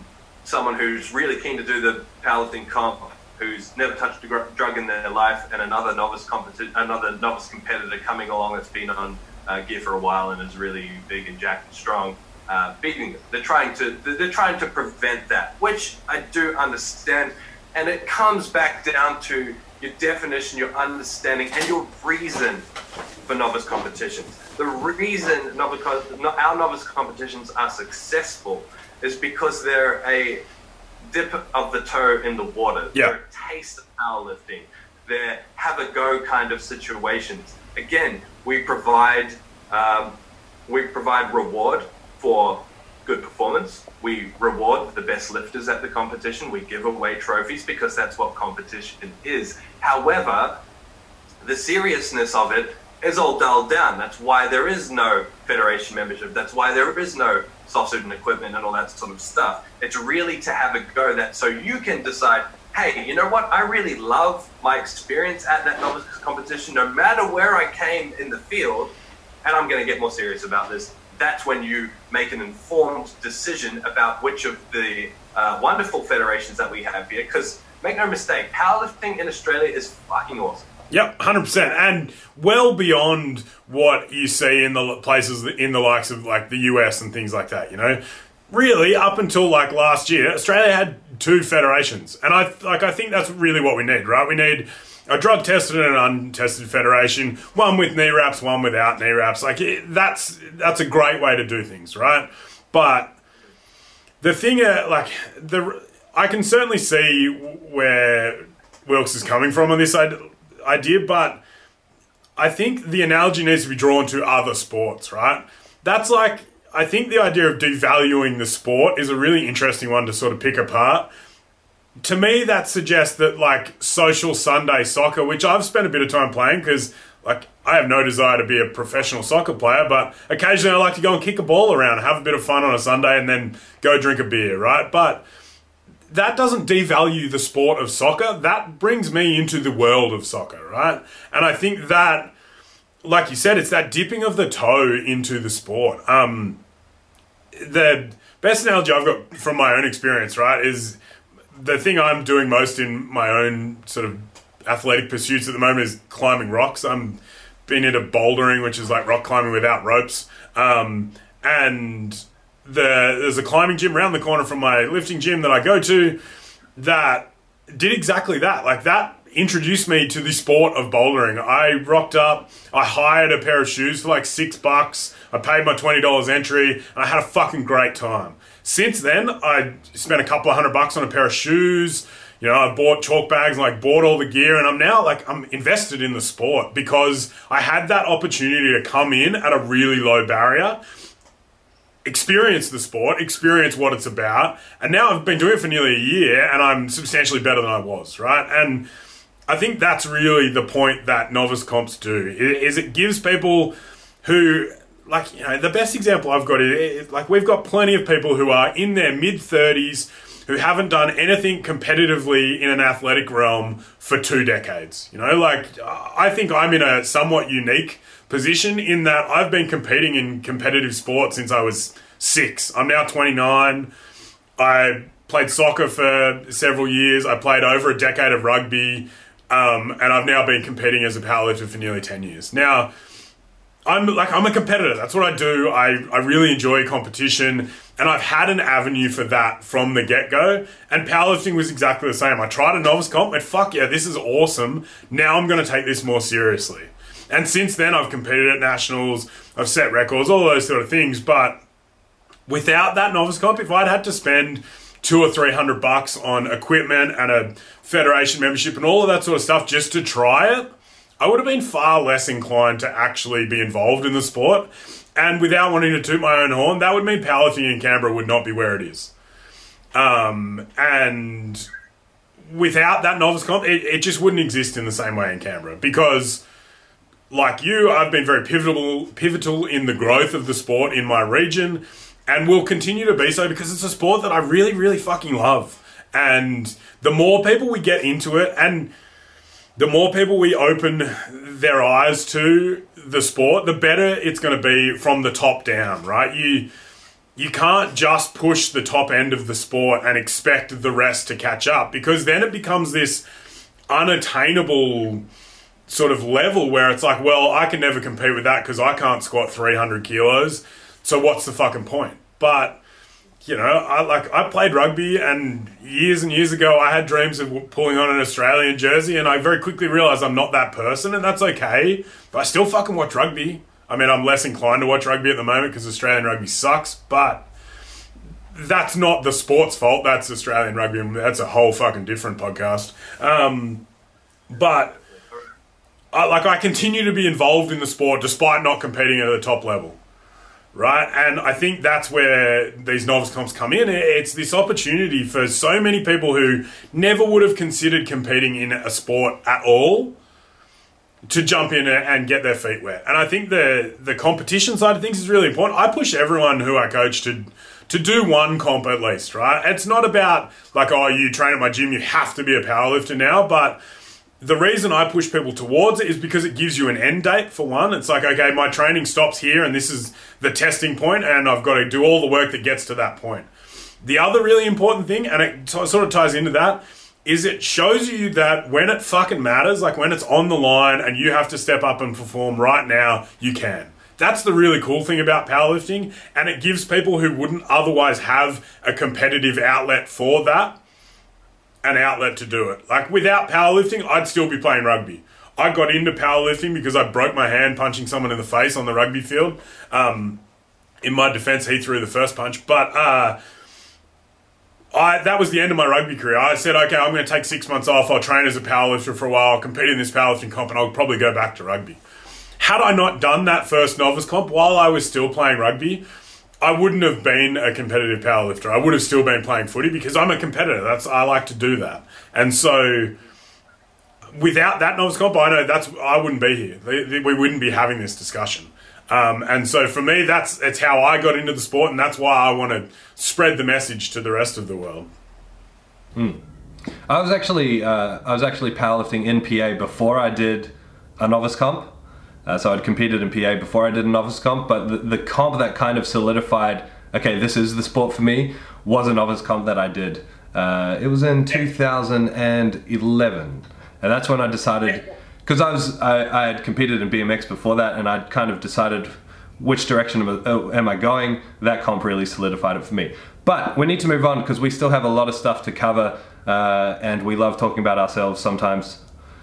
someone who's really keen to do the powerlifting comp, who's never touched a gr- drug in their life, and another novice competi- another novice competitor coming along that's been on uh, gear for a while and is really big and jacked and strong, uh, beating them. They're trying to they're trying to prevent that, which I do understand, and it comes back down to your definition, your understanding, and your reason for novice competitions. The reason novice, our novice competitions are successful is because they're a dip of the toe in the water. Yeah. They're a taste of powerlifting. They're have-a-go kind of situations. Again, we provide um, we provide reward for good performance. We reward the best lifters at the competition. We give away trophies because that's what competition is. However, the seriousness of it is all dulled down. That's why there is no federation membership. That's why there is no soft suit and equipment and all that sort of stuff. It's really to have a go that so you can decide, hey, you know what? I really love my experience at that novice competition, no matter where I came in the field, and I'm going to get more serious about this. That's when you make an informed decision about which of the uh, wonderful federations that we have here. Because make no mistake, powerlifting in Australia is fucking awesome. Yep, one hundred percent. And well beyond what you see in the places in the likes of like the U S and things like that, you know. Really, up until like last year, Australia had two federations. And I like I think that's really what we need, right? We need a drug-tested and an untested federation, one with knee wraps, one without knee wraps. Like it, that's that's a great way to do things, right? But the thing, uh, like the, I can certainly see where Wilkes is coming from on this idea, but I think the analogy needs to be drawn to other sports, right? That's like, I think the idea of devaluing the sport is a really interesting one to sort of pick apart. To me, that suggests that like social Sunday soccer, which I've spent a bit of time playing because like I have no desire to be a professional soccer player, but occasionally I like to go and kick a ball around, have a bit of fun on a Sunday and then go drink a beer, right? But that doesn't devalue the sport of soccer. That brings me into the world of soccer, right? And I think that, like you said, it's that dipping of the toe into the sport. Um, the best analogy I've got from my own experience, right, is the thing I'm doing most in my own sort of athletic pursuits at the moment is climbing rocks. I'm been into bouldering, which is like rock climbing without ropes. Um, and the, there's a climbing gym around the corner from my lifting gym that I go to that did exactly that. Like that introduced me to the sport of bouldering. I rocked up, I hired a pair of shoes for like six bucks. I paid my twenty dollars entry and I had a fucking great time. Since then, I spent a couple of hundred bucks on a pair of shoes. You know, I bought chalk bags and like bought all the gear, and I'm now like, I'm invested in the sport because I had that opportunity to come in at a really low barrier, experience the sport, experience what it's about, and now I've been doing it for nearly a year and I'm substantially better than I was, right? And I think that's really the point that novice comps do, is it gives people who, like, you know, the best example I've got is, like, we've got plenty of people who are in their mid-thirties who haven't done anything competitively in an athletic realm for two decades. You know, like, I think I'm in a somewhat unique position in that I've been competing in competitive sports since I was six. I'm now twenty-nine. I played soccer for several years. I played over a decade of rugby. Um, and I've now been competing as a powerlifter for nearly ten years. Now, I'm like I'm a competitor. That's what I do. I, I really enjoy competition, and I've had an avenue for that from the get-go. And powerlifting was exactly the same. I tried a novice comp, and fuck yeah, this is awesome. Now I'm going to take this more seriously. And since then, I've competed at nationals, I've set records, all those sort of things. But without that novice comp, if I'd had to spend two or three hundred bucks on equipment and a federation membership and all of that sort of stuff just to try it, I would have been far less inclined to actually be involved in the sport. And without wanting to toot my own horn, that would mean powerlifting in Canberra would not be where it is. Um, and without that novice comp, it, it just wouldn't exist in the same way in Canberra. Because, like you, I've been very pivotal, pivotal in the growth of the sport in my region, and will continue to be so because it's a sport that I really, really fucking love. And the more people we get into it, and the more people we open their eyes to the sport, the better it's going to be from the top down, right? You, you can't just push the top end of the sport and expect the rest to catch up, because then it becomes this unattainable sort of level where it's like, well, I can never compete with that because I can't squat three hundred kilos. So what's the fucking point? But, you know, I like I played rugby, and years and years ago I had dreams of pulling on an Australian jersey, and I very quickly realised I'm not that person, and that's okay. But I still fucking watch rugby. I mean, I'm less inclined to watch rugby at the moment because Australian rugby sucks, but that's not the sport's fault. That's Australian rugby, and that's a whole fucking different podcast. Um, but I, like I continue to be involved in the sport despite not competing at the top level. Right, and I think that's where these novice comps come in. It's this opportunity for so many people who never would have considered competing in a sport at all to jump in and get their feet wet. And I think the the competition side of things is really important. I push everyone who I coach to to do one comp at least, right? It's not about like, oh, you train at my gym, you have to be a powerlifter now, but the reason I push people towards it is because it gives you an end date, for one. It's like, okay, my training stops here and this is the testing point, and I've got to do all the work that gets to that point. The other really important thing, and it t- sort of ties into that, is it shows you that when it fucking matters, like when it's on the line and you have to step up and perform right now, you can. That's the really cool thing about powerlifting, and it gives people who wouldn't otherwise have a competitive outlet for that an outlet to do it. Like without powerlifting, I'd still be playing rugby. I got into powerlifting because I broke my hand punching someone in the face on the rugby field. Um, in my defense, he threw the first punch, but uh, I that was the end of my rugby career. I said, okay, I'm going to take six months off. I'll train as a powerlifter for a while. I'll compete in this powerlifting comp, and I'll probably go back to rugby. Had I not done that first novice comp while I was still playing rugby, I wouldn't have been a competitive powerlifter. I would have still been playing footy because I'm a competitor. That's I like to do that. And so without that novice comp, I know that's I wouldn't be here. We wouldn't be having this discussion. Um, and so for me, that's it's how I got into the sport, and that's why I want to spread the message to the rest of the world. Hmm. I was actually uh, I was actually powerlifting in P A before I did a novice comp. Uh, so I'd competed in P A before I did a novice comp, but the, the comp that kind of solidified, okay, this is the sport for me, was a novice comp that I did. Uh, it was in two thousand eleven, and that's when I decided, because I was I, I had competed in B M X before that, and I'd kind of decided which direction am I, am I going. That comp really solidified it for me. But we need to move on because we still have a lot of stuff to cover, uh, and we love talking about ourselves sometimes.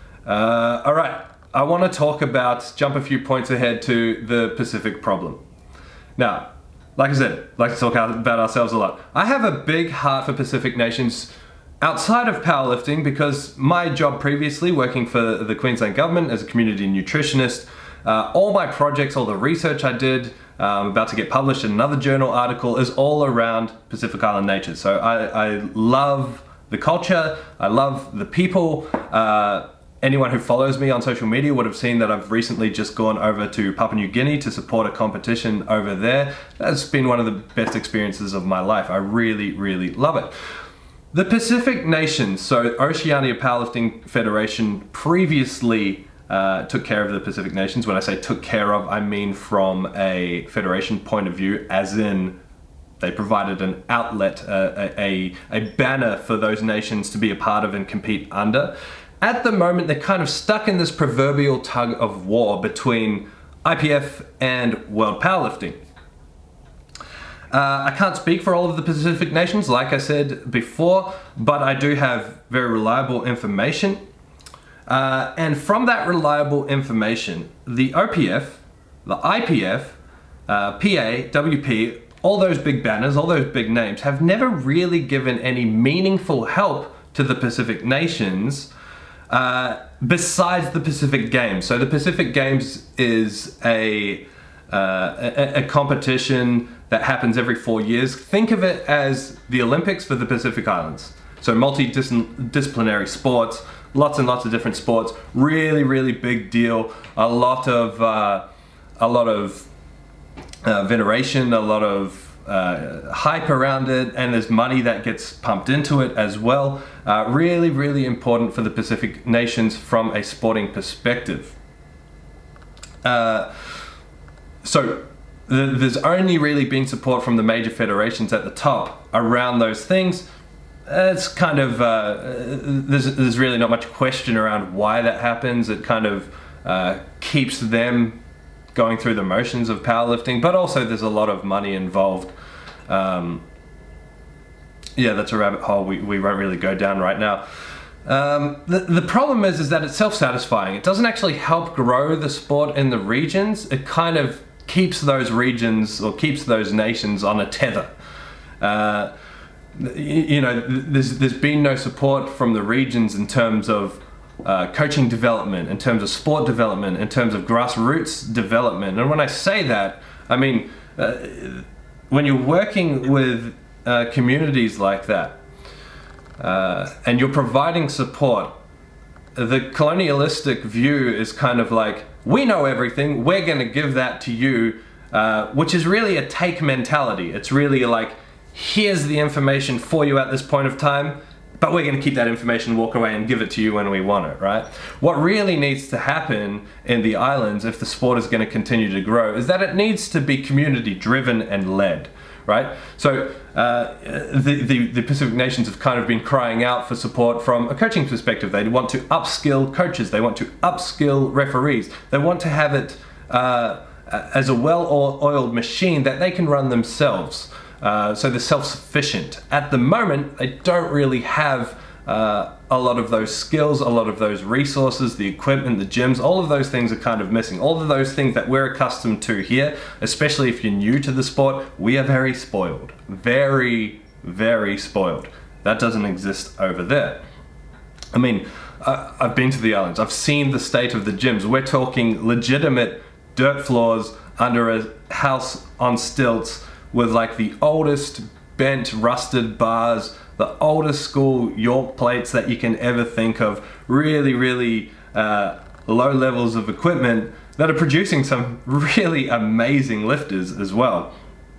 Uh, all right. I want to talk about, jump a few points ahead to the Pacific problem. Now, like I said, like to talk about ourselves a lot. I have a big heart for Pacific nations outside of powerlifting because my job previously, working for the Queensland government as a community nutritionist, uh, all my projects, all the research I did, um, about to get published in another journal article, is all around Pacific Island nature. So I, I love the culture, I love the people. Uh, Anyone who follows me on social media would have seen that I've recently just gone over to Papua New Guinea to support a competition over there. That's been one of the best experiences of my life. I really, really love it. The Pacific Nations, so Oceania Powerlifting Federation previously uh, took care of the Pacific Nations. When I say took care of, I mean from a federation point of view, as in they provided an outlet, uh, a, a banner for those nations to be a part of and compete under. At the moment, they're kind of stuck in this proverbial tug of war between I P F and World Powerlifting. Uh, I can't speak for all of the Pacific nations, like I said before, but I do have very reliable information. Uh, and from that reliable information, the O P F, the I P F, uh, P A, W P, all those big banners, all those big names, have never really given any meaningful help to the Pacific nations Uh, besides the Pacific Games. So the Pacific Games is a, uh, a, a competition that happens every four years. Think of it as the Olympics for the Pacific Islands. So multidisciplinary sports, lots and lots of different sports, really, really big deal. A lot of, uh, a lot of uh, veneration, a lot of Uh, hype around it, and there's money that gets pumped into it as well. Uh, really, really important for the Pacific nations from a sporting perspective. Uh, so th there's only really been support from the major federations at the top around those things. It's kind of, uh, there's, there's really not much question around why that happens. It kind of uh, keeps them going through the motions of powerlifting, but also there's a lot of money involved. Um, yeah, that's a rabbit hole we, we won't really go down right now. Um, the, the problem is, is that it's self-satisfying. It doesn't actually help grow the sport in the regions. It kind of keeps those regions or keeps those nations on a tether. Uh, you know, there's, there's been no support from the regions in terms of uh, coaching development, in terms of sport development, in terms of grassroots development. And when I say that, I mean, uh, when you're working with uh, communities like that, uh, and you're providing support, the colonialistic view is kind of like, we know everything, we're gonna give that to you, uh, which is really a take mentality. It's really like, here's the information for you at this point of time, but we're going to keep that information, walk away and give it to you when we want it, right? What really needs to happen in the islands, if the sport is going to continue to grow, is that it needs to be community driven and led, right? So uh, the, the, the Pacific nations have kind of been crying out for support from a coaching perspective. They want to upskill coaches, they want to upskill referees, they want to have it uh, as a well-oiled machine that they can run themselves. Uh, so they're self-sufficient. At the moment, they don't really have uh, a lot of those skills, a lot of those resources, the equipment, the gyms, all of those things are kind of missing. All of those things that we're accustomed to here, especially if you're new to the sport, we are very spoiled. Very, very spoiled. That doesn't exist over there. I mean, uh, I've been to the islands, I've seen the state of the gyms. We're talking legitimate dirt floors under a house on stilts, with like the oldest bent rusted bars, the oldest school York plates that you can ever think of, really, really uh, low levels of equipment that are producing some really amazing lifters as well.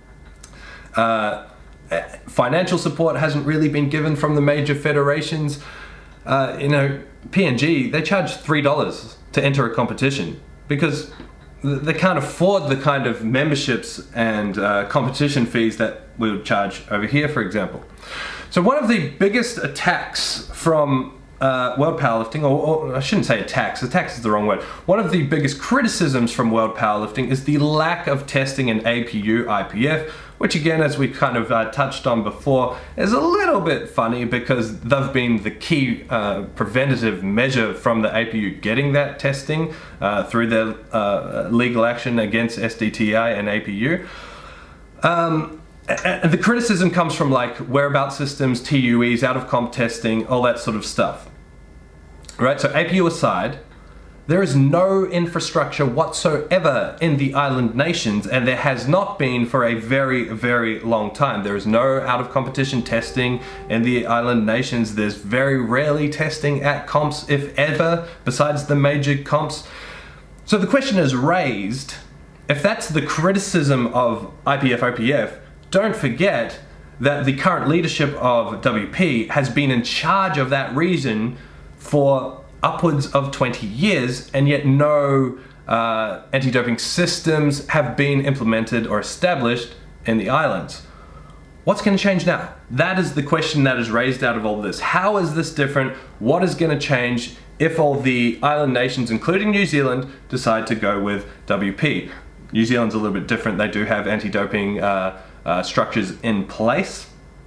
Uh, financial support hasn't really been given from the major federations. Uh, you know, P N G, they charge three dollars to enter a competition because they can't afford the kind of memberships and uh, competition fees that we would charge over here, for example. So one of the biggest attacks from uh, World Powerlifting, or, or I shouldn't say attacks, attacks is the wrong word. One of the biggest criticisms from World Powerlifting is the lack of testing in A P U, I P F, which again, as we kind of uh, touched on before, is a little bit funny because they've been the key uh, preventative measure from the A P U getting that testing uh, through their uh, legal action against S D T I and A P U. Um, and the criticism comes from like whereabouts systems, T U Es, out of comp testing, all that sort of stuff. Right, so A P U aside, there is no infrastructure whatsoever in the island nations, and there has not been for a very, very long time. There is no out-of-competition testing in the island nations. There's very rarely testing at comps, if ever, besides the major comps. So the question is raised, if that's the criticism of I P F O P F, don't forget that the current leadership of W P has been in charge of that region for upwards of twenty years, and yet no uh, anti-doping systems have been implemented or established in the islands. What's going to change now? That is the question that is raised out of all this. How is this different? What is going to change if all the island nations, including New Zealand, decide to go with W P? New Zealand's a little bit different. They do have anti-doping uh, uh, structures in place.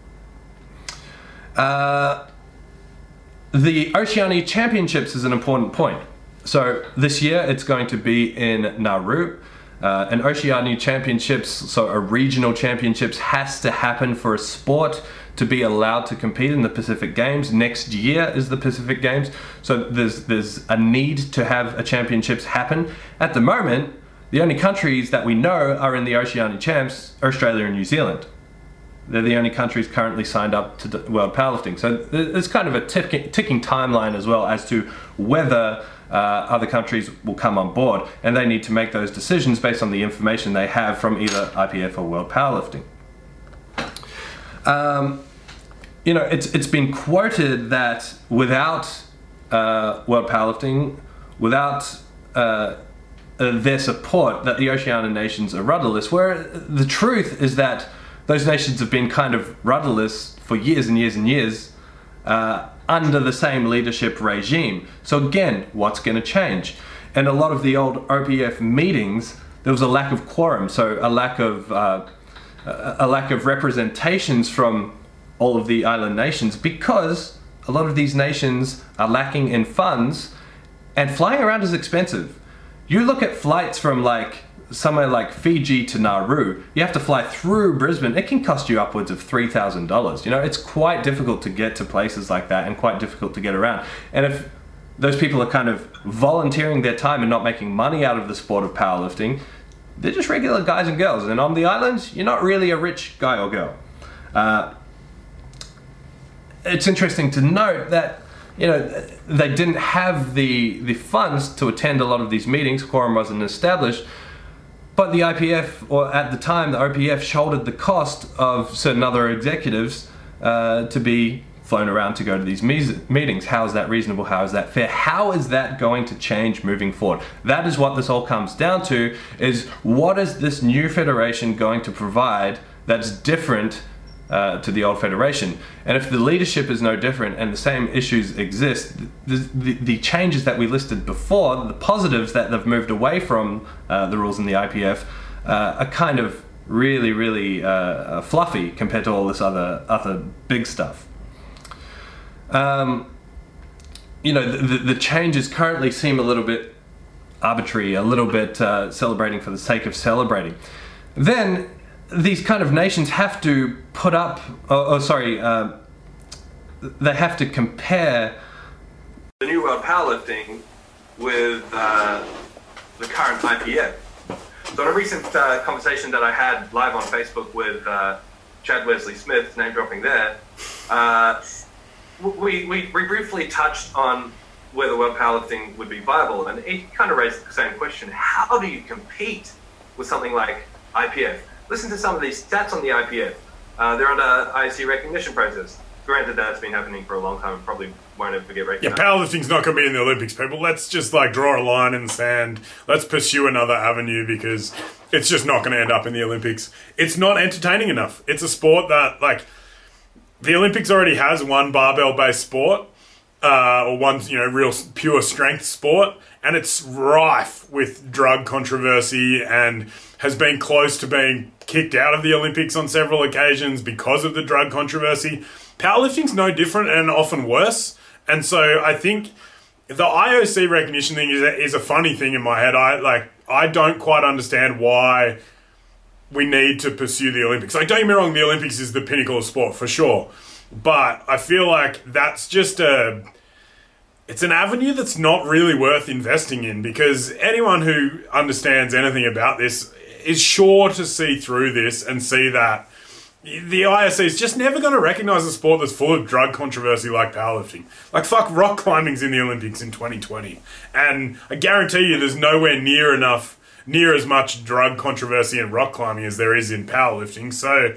Uh, The Oceania Championships is an important point. So this year it's going to be in Nauru. Uh, an Oceania Championships, so a regional championships, has to happen for a sport to be allowed to compete in the Pacific Games. Next year is the Pacific Games. So there's, there's a need to have a championships happen. At the moment, the only countries that we know are in the Oceania Champs, Australia and New Zealand. They're the only countries currently signed up to World Powerlifting. So there's kind of a ticking, ticking timeline as well as to whether uh, other countries will come on board. And they need to make those decisions based on the information they have from either I P F or World Powerlifting. Um, you know, it's, it's been quoted that without uh, World Powerlifting, without uh, uh, their support that the Oceania nations are rudderless, where the truth is that those nations have been kind of rudderless for years and years and years uh, under the same leadership regime. So again, what's going to change? In a lot of the old O P F meetings, there was a lack of quorum, so a lack of uh, a lack of representations from all of the island nations, because a lot of these nations are lacking in funds, and flying around is expensive. You look at flights from like somewhere like Fiji to Nauru, you have to fly through Brisbane. It can cost you upwards of three thousand dollars. You know, it's quite difficult to get to places like that and quite difficult to get around. And if those people are kind of volunteering their time and not making money out of the sport of powerlifting, they're just regular guys and girls. And on the islands, you're not really a rich guy or girl. Uh, it's interesting to note that, you know, they didn't have the, the funds to attend a lot of these meetings. Quorum wasn't established. But the I P F, or at the time, the O P F shouldered the cost of certain other executives uh, to be flown around to go to these meetings. How is that reasonable? How is that fair? How is that going to change moving forward? That is what this all comes down to, is what is this new federation going to provide that's different uh, to the old federation? And if the leadership is no different and the same issues exist, the, the, the changes that we listed before, the positives that they've moved away from uh, the rules in the I P F, uh, are kind of really, really uh, fluffy compared to all this other, other big stuff. Um, you know, the, the changes currently seem a little bit arbitrary, a little bit uh, celebrating for the sake of celebrating. Then these kind of nations have to put up, oh, oh sorry, uh, they have to compare the new world powerlifting with uh, the current I P F. So in a recent uh, conversation that I had live on Facebook with uh, Chad Wesley Smith, name dropping there, uh, we, we, we briefly touched on whether world powerlifting would be viable, and he kind of raised the same question: how do you compete with something like I P F? Listen to some of these stats on the I P F. Uh, they're under I C recognition process. Granted, that's been happening for a long time and probably won't ever get recognized. Yeah, powerlifting's not going to be in the Olympics, people. Let's just like draw a line in the sand. Let's pursue another avenue, because it's just not going to end up in the Olympics. It's not entertaining enough. It's a sport that, like, the Olympics already has one barbell-based sport, uh, or one, you know, real pure strength sport, and it's rife with drug controversy and has been close to being kicked out of the Olympics on several occasions because of the drug controversy. Powerlifting's no different and often worse. And so I think the I O C recognition thing is a, is a funny thing in my head. I like I don't quite understand why we need to pursue the Olympics. Like, don't get me wrong, the Olympics is the pinnacle of sport for sure. But I feel like that's just a... It's an avenue that's not really worth investing in, because anyone who understands anything about this is sure to see through this and see that the I O C is just never going to recognise a sport that's full of drug controversy like powerlifting. Like, fuck, rock climbing's in the Olympics in twenty twenty. And I guarantee you there's nowhere near enough, near as much drug controversy in rock climbing as there is in powerlifting. So,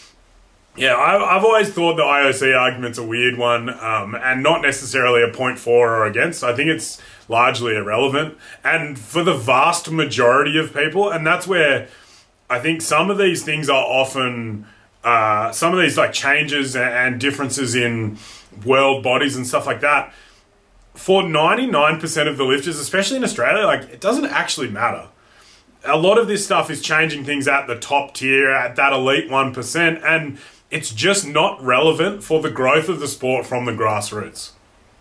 yeah, I, I've always thought the I O C argument's a weird one, um, and not necessarily a point for or against. I think it's largely irrelevant. And for the vast majority of people, and that's where I think some of these things are often... Uh, some of these like changes and differences in world bodies and stuff like that, for ninety-nine percent of the lifters, especially in Australia, like, it doesn't actually matter. A lot of this stuff is changing things at the top tier, at that elite one percent, and it's just not relevant for the growth of the sport from the grassroots.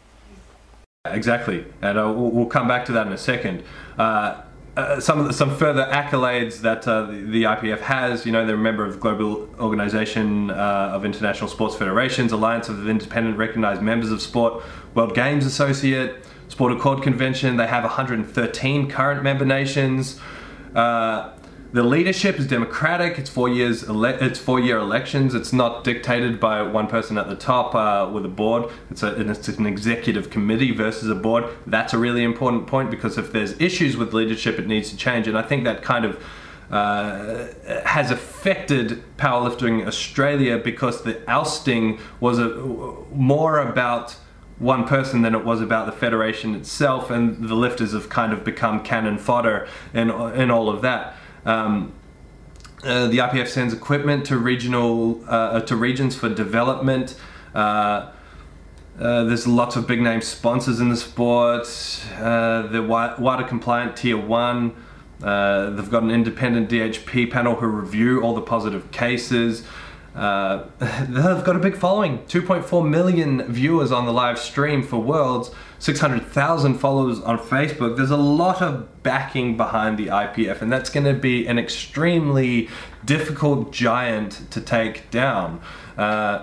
Exactly, and uh, we'll, we'll come back to that in a second. Uh, Uh, some of the, some further accolades that uh, the, the I P F has, you know, they're a member of the Global Organization uh, of International Sports Federations, Alliance of Independent Recognized Members of Sport, World Games Associate, Sport Accord Convention. They have one hundred thirteen current member nations. Uh, the leadership is democratic. It's four years. Ele it's four-year elections. It's not dictated by one person at the top uh, with a board. It's, a, it's an executive committee versus a board. That's a really important point, because if there's issues with leadership, it needs to change. And I think that kind of uh, has affected Powerlifting Australia, because the ousting was a, more about one person than it was about the federation itself, and the lifters have kind of become cannon fodder in, in all of that. Um, uh, the I P F sends equipment to regional uh, to regions for development. Uh, uh, there's lots of big name sponsors in the sport. Uh, the WADA compliant tier one. Uh, they've got an independent D H P panel who review all the positive cases. Uh, they've got a big following, two point four million viewers on the live stream for Worlds, six hundred thousand followers on Facebook. There's a lot of backing behind the I P F, and that's going to be an extremely difficult giant to take down. Uh,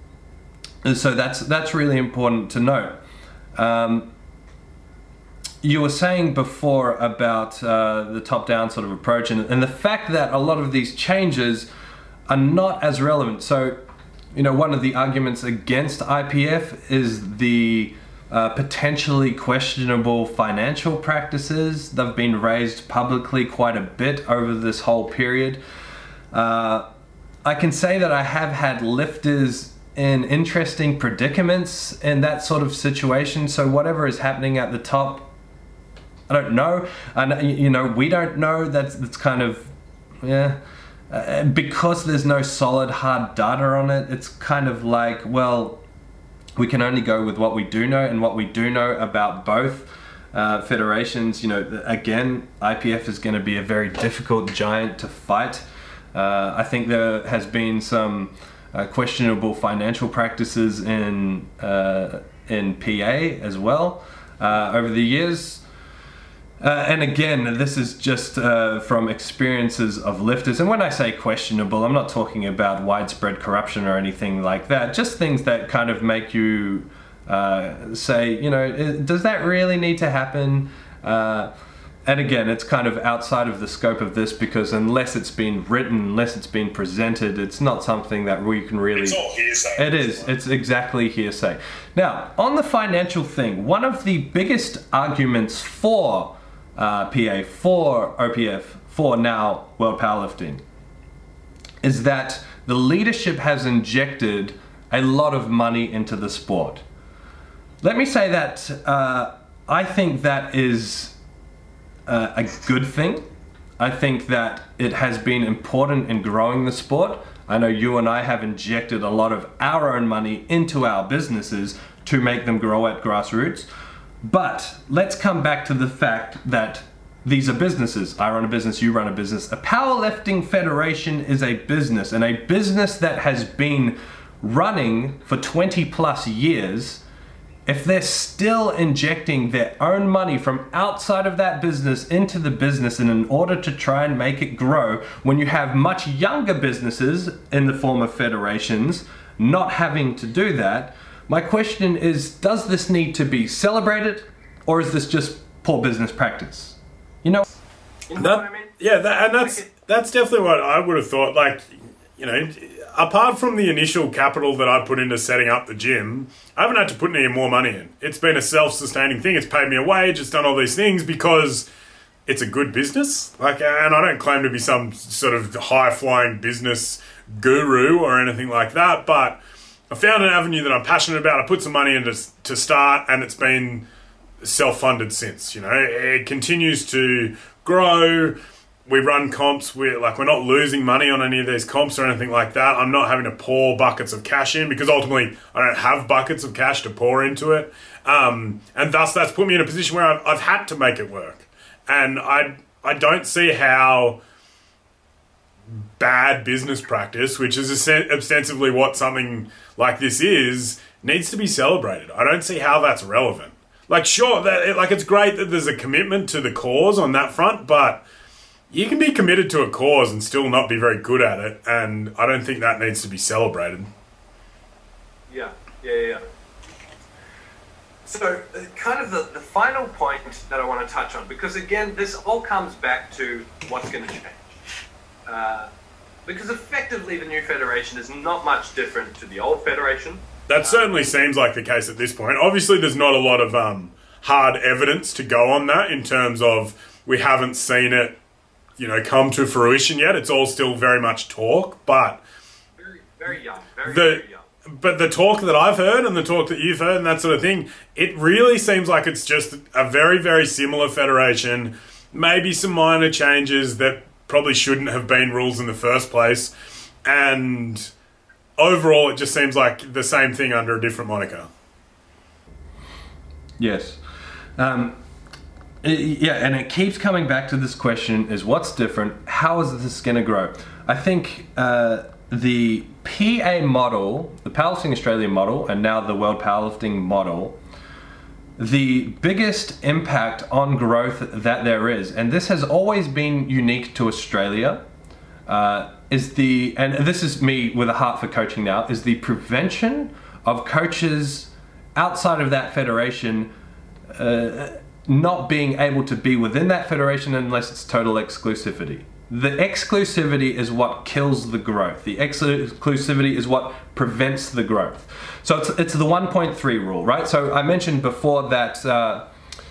so that's that's really important to note. Um, you were saying before about uh, the top-down sort of approach, and, and the fact that a lot of these changes are not as relevant. So, you know, one of the arguments against I P F is the uh, potentially questionable financial practices. They've been raised publicly quite a bit over this whole period. Uh, I can say that I have had lifters in interesting predicaments in that sort of situation. So whatever is happening at the top, I don't know. And, you know, we don't know. That's, that's kind of, yeah. Uh, because there's no solid hard data on it, it's kind of like, well, we can only go with what we do know, and what we do know about both uh, federations, you know, again, I P F is going to be a very difficult giant to fight. Uh, I think there has been some uh, questionable financial practices in, uh, in P A as well uh, over the years. Uh, and again, this is just uh, from experiences of lifters. And when I say questionable, I'm not talking about widespread corruption or anything like that. Just things that kind of make you uh, say, you know, does that really need to happen? Uh, and again, it's kind of outside of the scope of this, because unless it's been written, unless it's been presented, it's not something that we can really... It's all hearsay. It is. It's exactly hearsay. Now, on the financial thing, one of the biggest arguments for Uh, P A, for O P F, for now World Powerlifting, is that the leadership has injected a lot of money into the sport. Let me say that uh, I think that is uh, a good thing. I think that it has been important in growing the sport. I know you and I have injected a lot of our own money into our businesses to make them grow at grassroots. But let's come back to the fact that these are businesses. I run a business, you run a business. A powerlifting federation is a business, and a business that has been running for twenty plus years. If they're still injecting their own money from outside of that business into the business in order to try and make it grow, when you have much younger businesses in the form of federations not having to do that, my question is, does this need to be celebrated, or is this just poor business practice? You know? You know That, what I mean? yeah, that, and that's that's definitely what I would have thought. Like, you know, apart from the initial capital that I put into setting up the gym, I haven't had to put any more money in. It's been a self-sustaining thing. It's paid me a wage. It's done all these things because it's a good business. Like, and I don't claim to be some sort of high-flying business guru or anything like that, but I found an avenue that I'm passionate about. I put some money in to, to start, and it's been self-funded since. You know, it continues to grow. We run comps. We're like, we're not losing money on any of these comps or anything like that. I'm not having to pour buckets of cash in, because ultimately I don't have buckets of cash to pour into it. Um, and thus that's put me in a position where I've, I've had to make it work. And I, I don't see how bad business practice, which is ostensibly what something like this is, needs to be celebrated. I don't see how that's relevant. Like, sure, that like it's great that there's a commitment to the cause on that front, but you can be committed to a cause and still not be very good at it, and I don't think that needs to be celebrated. Yeah, yeah, yeah. So, uh, kind of the, the final point that I want to touch on, because again, this all comes back to what's going to change. Uh, because effectively the new federation is not much different to the old federation. That certainly seems like the case at this point. Obviously, there's not a lot of um, hard evidence to go on that in terms of we haven't seen it, you know, come to fruition yet. It's all still very much talk, but Very, very young. Very, the very young. but the talk that I've heard and the talk that you've heard and that sort of thing, it really seems like it's just a very, very similar federation, maybe some minor changes that probably shouldn't have been rules in the first place, and overall it just seems like the same thing under a different moniker. Yes. Um, it, yeah, and it keeps coming back to this question, is what's different? How is this going to grow? I think uh, the P A model, the Powerlifting Australia model, and now the World Powerlifting model, the biggest impact on growth that there is, and this has always been unique to Australia, uh, is the, and this is me with a heart for coaching now, is the prevention of coaches outside of that federation uh, not being able to be within that federation unless it's total exclusivity. The exclusivity is what kills the growth. The exclusivity is what prevents the growth. So it's, it's the one point three rule, right? So I mentioned before that uh,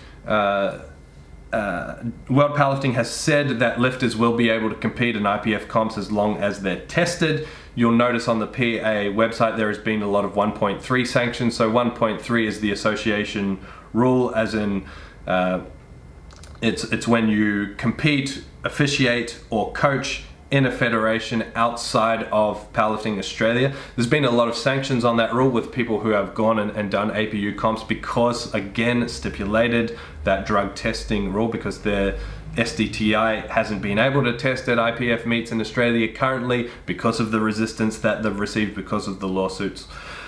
uh, uh, World Powerlifting has said that lifters will be able to compete in I P F comps as long as they're tested. You'll notice on the P A website there has been a lot of one point three sanctions. So one point three is the association rule, as in uh, it's, it's when you compete, officiate, or coach in a federation outside of Powerlifting Australia. There's been a lot of sanctions on that rule with people who have gone and, and done A P U comps because, again, stipulated that drug testing rule, because their S D T I hasn't been able to test at I P F meets in Australia currently because of the resistance that they've received because of the lawsuits.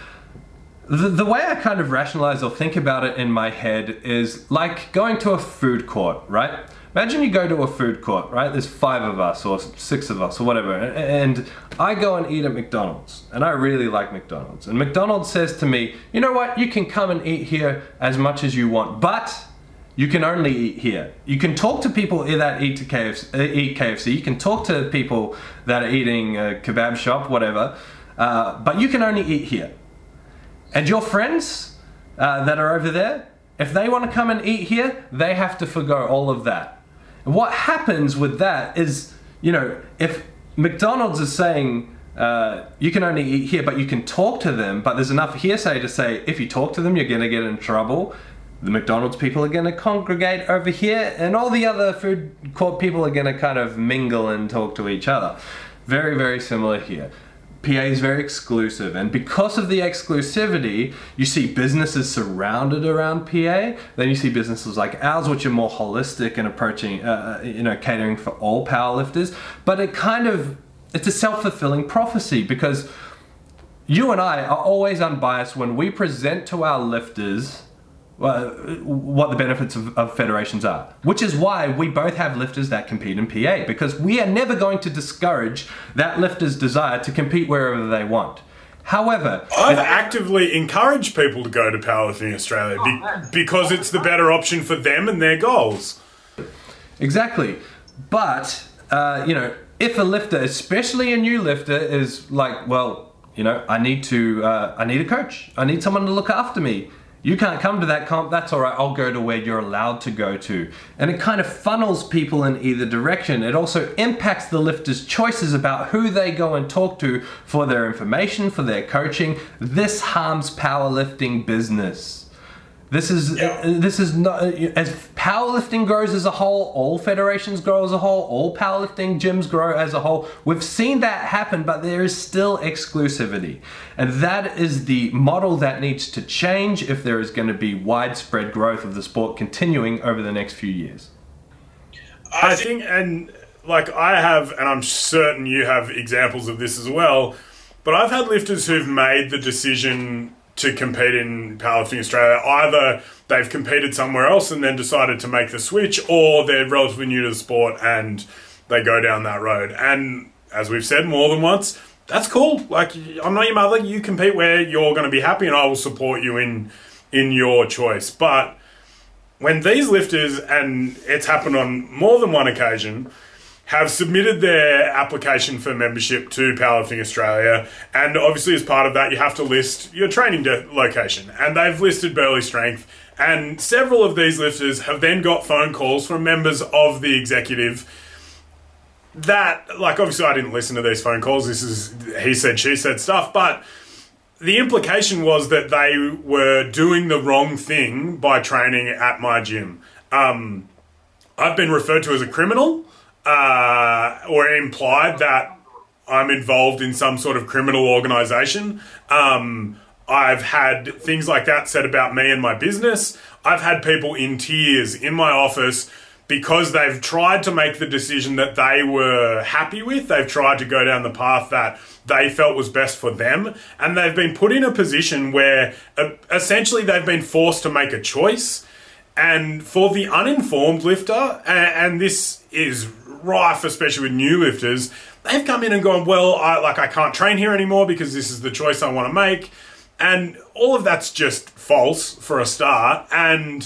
The, the way I kind of rationalize or think about it in my head is like going to a food court, right? Imagine you go to a food court, right? There's five of us or six of us or whatever, and I go and eat at McDonald's, and I really like McDonald's. And McDonald's says to me, you know what, you can come and eat here as much as you want, but you can only eat here. You can talk to people that eat, to K F C, eat K F C, you can talk to people that are eating a kebab shop, whatever, uh, but you can only eat here. And your friends uh, that are over there, if they want to come and eat here, they have to forgo all of that. And what happens with that is, you know, if McDonald's is saying uh, you can only eat here, but you can talk to them, but there's enough hearsay to say if you talk to them, you're going to get in trouble. The McDonald's people are going to congregate over here, and all the other food court people are going to kind of mingle and talk to each other. Very, very similar here. P A is very exclusive, and because of the exclusivity, you see businesses surrounded around P A. Then you see businesses like ours, which are more holistic and approaching, uh, you know, catering for all powerlifters. But it kind of, it's a self-fulfilling prophecy, because you and I are always unbiased when we present to our lifters Uh, what the benefits of, of federations are, which is why we both have lifters that compete in P A, because we are never going to discourage that lifter's desire to compete wherever they want. However, I've actively encouraged people to go to Powerlifting Australia be because it's the better option for them and their goals. Exactly. But, uh, you know, if a lifter, especially a new lifter, is like, well, you know, I need to, uh, I need a coach. I need someone to look after me. You can't come to that comp, that's all right, I'll go to where you're allowed to go to. And it kind of funnels people in either direction. It also impacts the lifter's choices about who they go and talk to for their information, for their coaching. This harms powerlifting business. This is, yeah. this is not, as powerlifting grows as a whole, all federations grow as a whole, all powerlifting gyms grow as a whole. We've seen that happen, but there is still exclusivity. And that is the model that needs to change if there is going to be widespread growth of the sport continuing over the next few years. I think, and like I have, and I'm certain you have examples of this as well, but I've had lifters who've made the decision to compete in Powerlifting Australia. Either they've competed somewhere else and then decided to make the switch, or they're relatively new to the sport and they go down that road. And as we've said more than once, that's cool. Like, I'm not your mother. You compete where you're going to be happy, and I will support you in in your choice. But when these lifters, and it's happened on more than one occasion, have submitted their application for membership to Powerlifting Australia, and obviously as part of that you have to list your training location, and they've listed Burleigh Strength, and several of these lifters have then got phone calls from members of the executive that, like, obviously I didn't listen to these phone calls, this is he said, she said stuff, but the implication was that they were doing the wrong thing by training at my gym. Um, I've been referred to as a criminal, uh, or implied that I'm involved in some sort of criminal organisation. Um, I've had things like that said about me and my business. I've had people in tears in my office because they've tried to make the decision that they were happy with. They've tried to go down the path that they felt was best for them. And they've been put in a position where uh, essentially they've been forced to make a choice. And for the uninformed lifter, and, and this is rife, especially with new lifters, they've come in and gone, well, I, like I can't train here anymore because this is the choice I want to make. And all of that's just false for a start. And,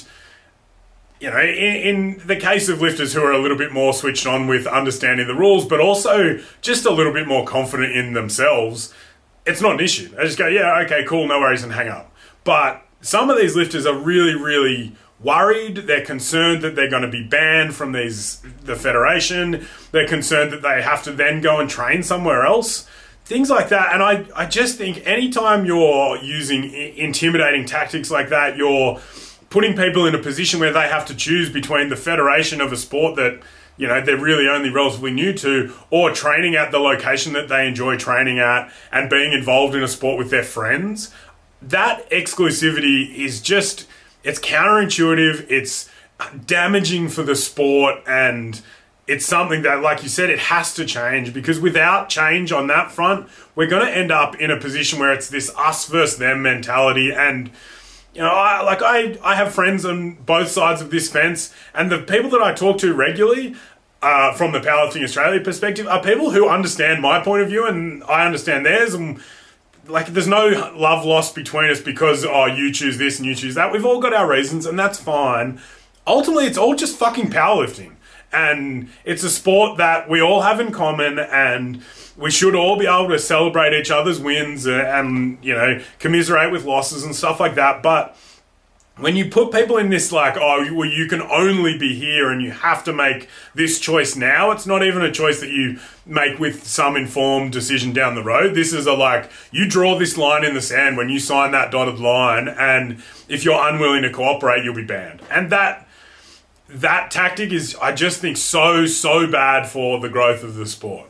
you know, in, in the case of lifters who are a little bit more switched on with understanding the rules, but also just a little bit more confident in themselves, it's not an issue. They just go, yeah, okay, cool, no worries, and hang up. But some of these lifters are really, really worried. They're concerned that they're going to be banned from these the federation. They're concerned that they have to then go and train somewhere else. Things like that. And I, I just think anytime you're using I- intimidating tactics like that, you're putting people in a position where they have to choose between the federation of a sport that, you know, they're really only relatively new to, or training at the location that they enjoy training at and being involved in a sport with their friends. That exclusivity is just, it's counterintuitive, it's damaging for the sport, and it's something that, like you said, it has to change, because without change on that front, we're going to end up in a position where it's this us versus them mentality. And, you know, I, like I, I have friends on both sides of this fence, and the people that I talk to regularly uh, from the Powerlifting Australia perspective are people who understand my point of view and I understand theirs. And like, there's no love lost between us because, oh, you choose this and you choose that. We've all got our reasons, and that's fine. Ultimately, it's all just fucking powerlifting. And it's a sport that we all have in common, and we should all be able to celebrate each other's wins and, you know, commiserate with losses and stuff like that. But when you put people in this, like, oh, well, you can only be here and you have to make this choice now, it's not even a choice that you make with some informed decision down the road. This is a, like, you draw this line in the sand when you sign that dotted line, and if you're unwilling to cooperate, you'll be banned. And that that tactic is, I just think, so, so bad for the growth of the sport.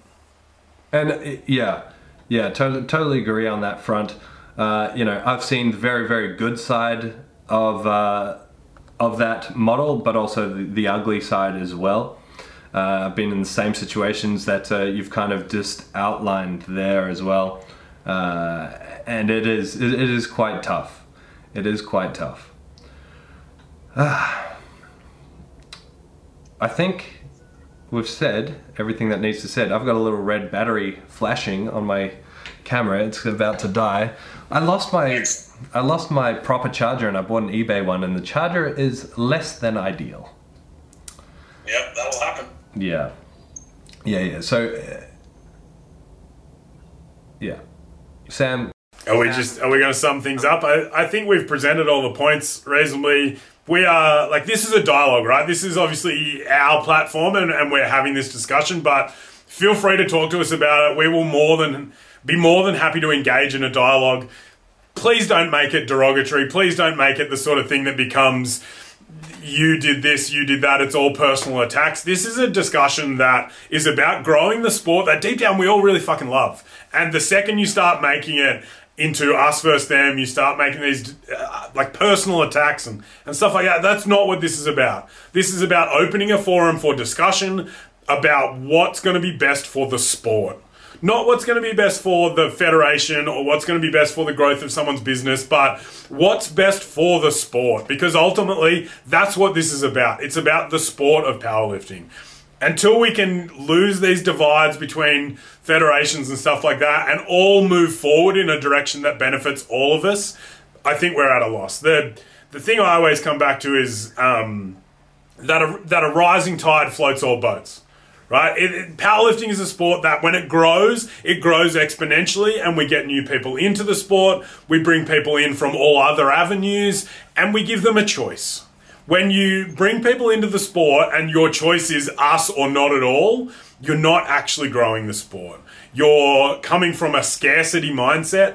And yeah, yeah, totally, totally agree on that front. Uh, you know, I've seen the very, very good side of uh, of that model, but also the, the ugly side as well. Uh, I've been in the same situations that uh, you've kind of just outlined there as well, uh, and it is it, it is quite tough. It is quite tough. Uh, I think we've said everything that needs to be said. I've got a little red battery flashing on my camera. It's about to die. I lost my I lost my proper charger, and I bought an eBay one, and the charger is less than ideal. Yep, that'll happen. Yeah, yeah, yeah. So, uh, yeah, Sam. Are we just are we going to sum things up? I, I think we've presented all the points reasonably. We are, like, this is a dialogue, right? This is obviously our platform, and, and we're having this discussion, but feel free to talk to us about it. We will more than be more than happy to engage in a dialogue. Please don't make it derogatory. Please don't make it the sort of thing that becomes, you did this, you did that. It's all personal attacks. This is a discussion that is about growing the sport that deep down we all really fucking love. And the second you start making it into us versus them, you start making these uh, like personal attacks and, and stuff like that. That's not what this is about. This is about opening a forum for discussion about what's going to be best for the sport. Not what's going to be best for the federation or what's going to be best for the growth of someone's business, but what's best for the sport. Because ultimately, that's what this is about. It's about the sport of powerlifting. Until we can lose these divides between federations and stuff like that and all move forward in a direction that benefits all of us, I think we're at a loss. The the thing I always come back to is um, that, a, that a rising tide floats all boats. Right? It, it, powerlifting is a sport that when it grows, it grows exponentially, and we get new people into the sport. We bring people in from all other avenues, and we give them a choice. When you bring people into the sport and your choice is us or not at all, you're not actually growing the sport. You're coming from a scarcity mindset.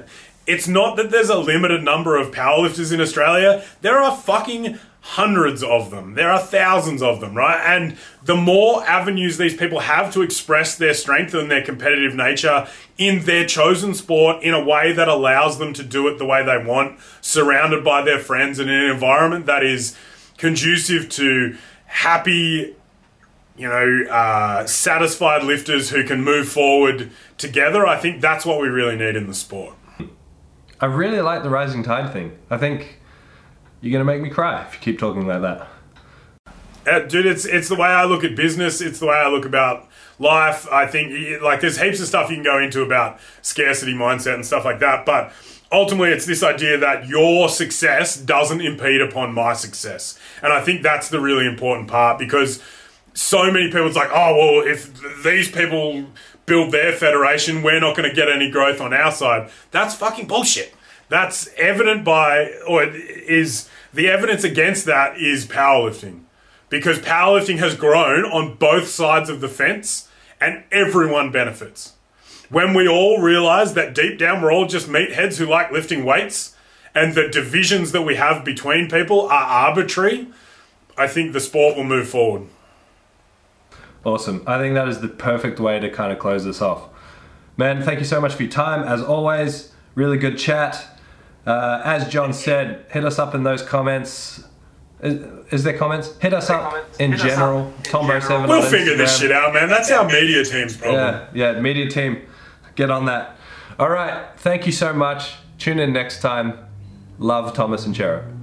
it's not that there's a limited number of powerlifters in Australia. There are fucking hundreds of them. There are thousands of them, right? And the more avenues these people have to express their strength and their competitive nature in their chosen sport in a way that allows them to do it the way they want, surrounded by their friends in an environment that is conducive to happy, you know, uh, satisfied lifters who can move forward together, I think that's what we really need in the sport. I really like the rising tide thing. I think you're going to make me cry if you keep talking like that. Uh, dude, it's it's the way I look at business. It's the way I look about life. I think, like, there's heaps of stuff you can go into about scarcity mindset and stuff like that. But ultimately, it's this idea that your success doesn't impede upon my success. And I think that's the really important part, because so many people, it's like, oh, well, if these people build their federation, we're not going to get any growth on our side. That's fucking bullshit. That's evident by, or is the evidence against that is powerlifting. Because powerlifting has grown on both sides of the fence and everyone benefits. When we all realize that deep down we're all just meatheads who like lifting weights and the divisions that we have between people are arbitrary, I think the sport will move forward. Awesome. I think that is the perfect way to kind of close this off. Man, thank you so much for your time. As always, really good chat. Uh, as John said, hit us up in those comments. Is, is there comments? Hit us up comments. in Hit us general. up in Tombo seven. We'll figure this shit out, man. That's our media team's problem. Yeah, yeah, media team. Get on that. All right. Thank you so much. Tune in next time. Love, Thomas and Chero.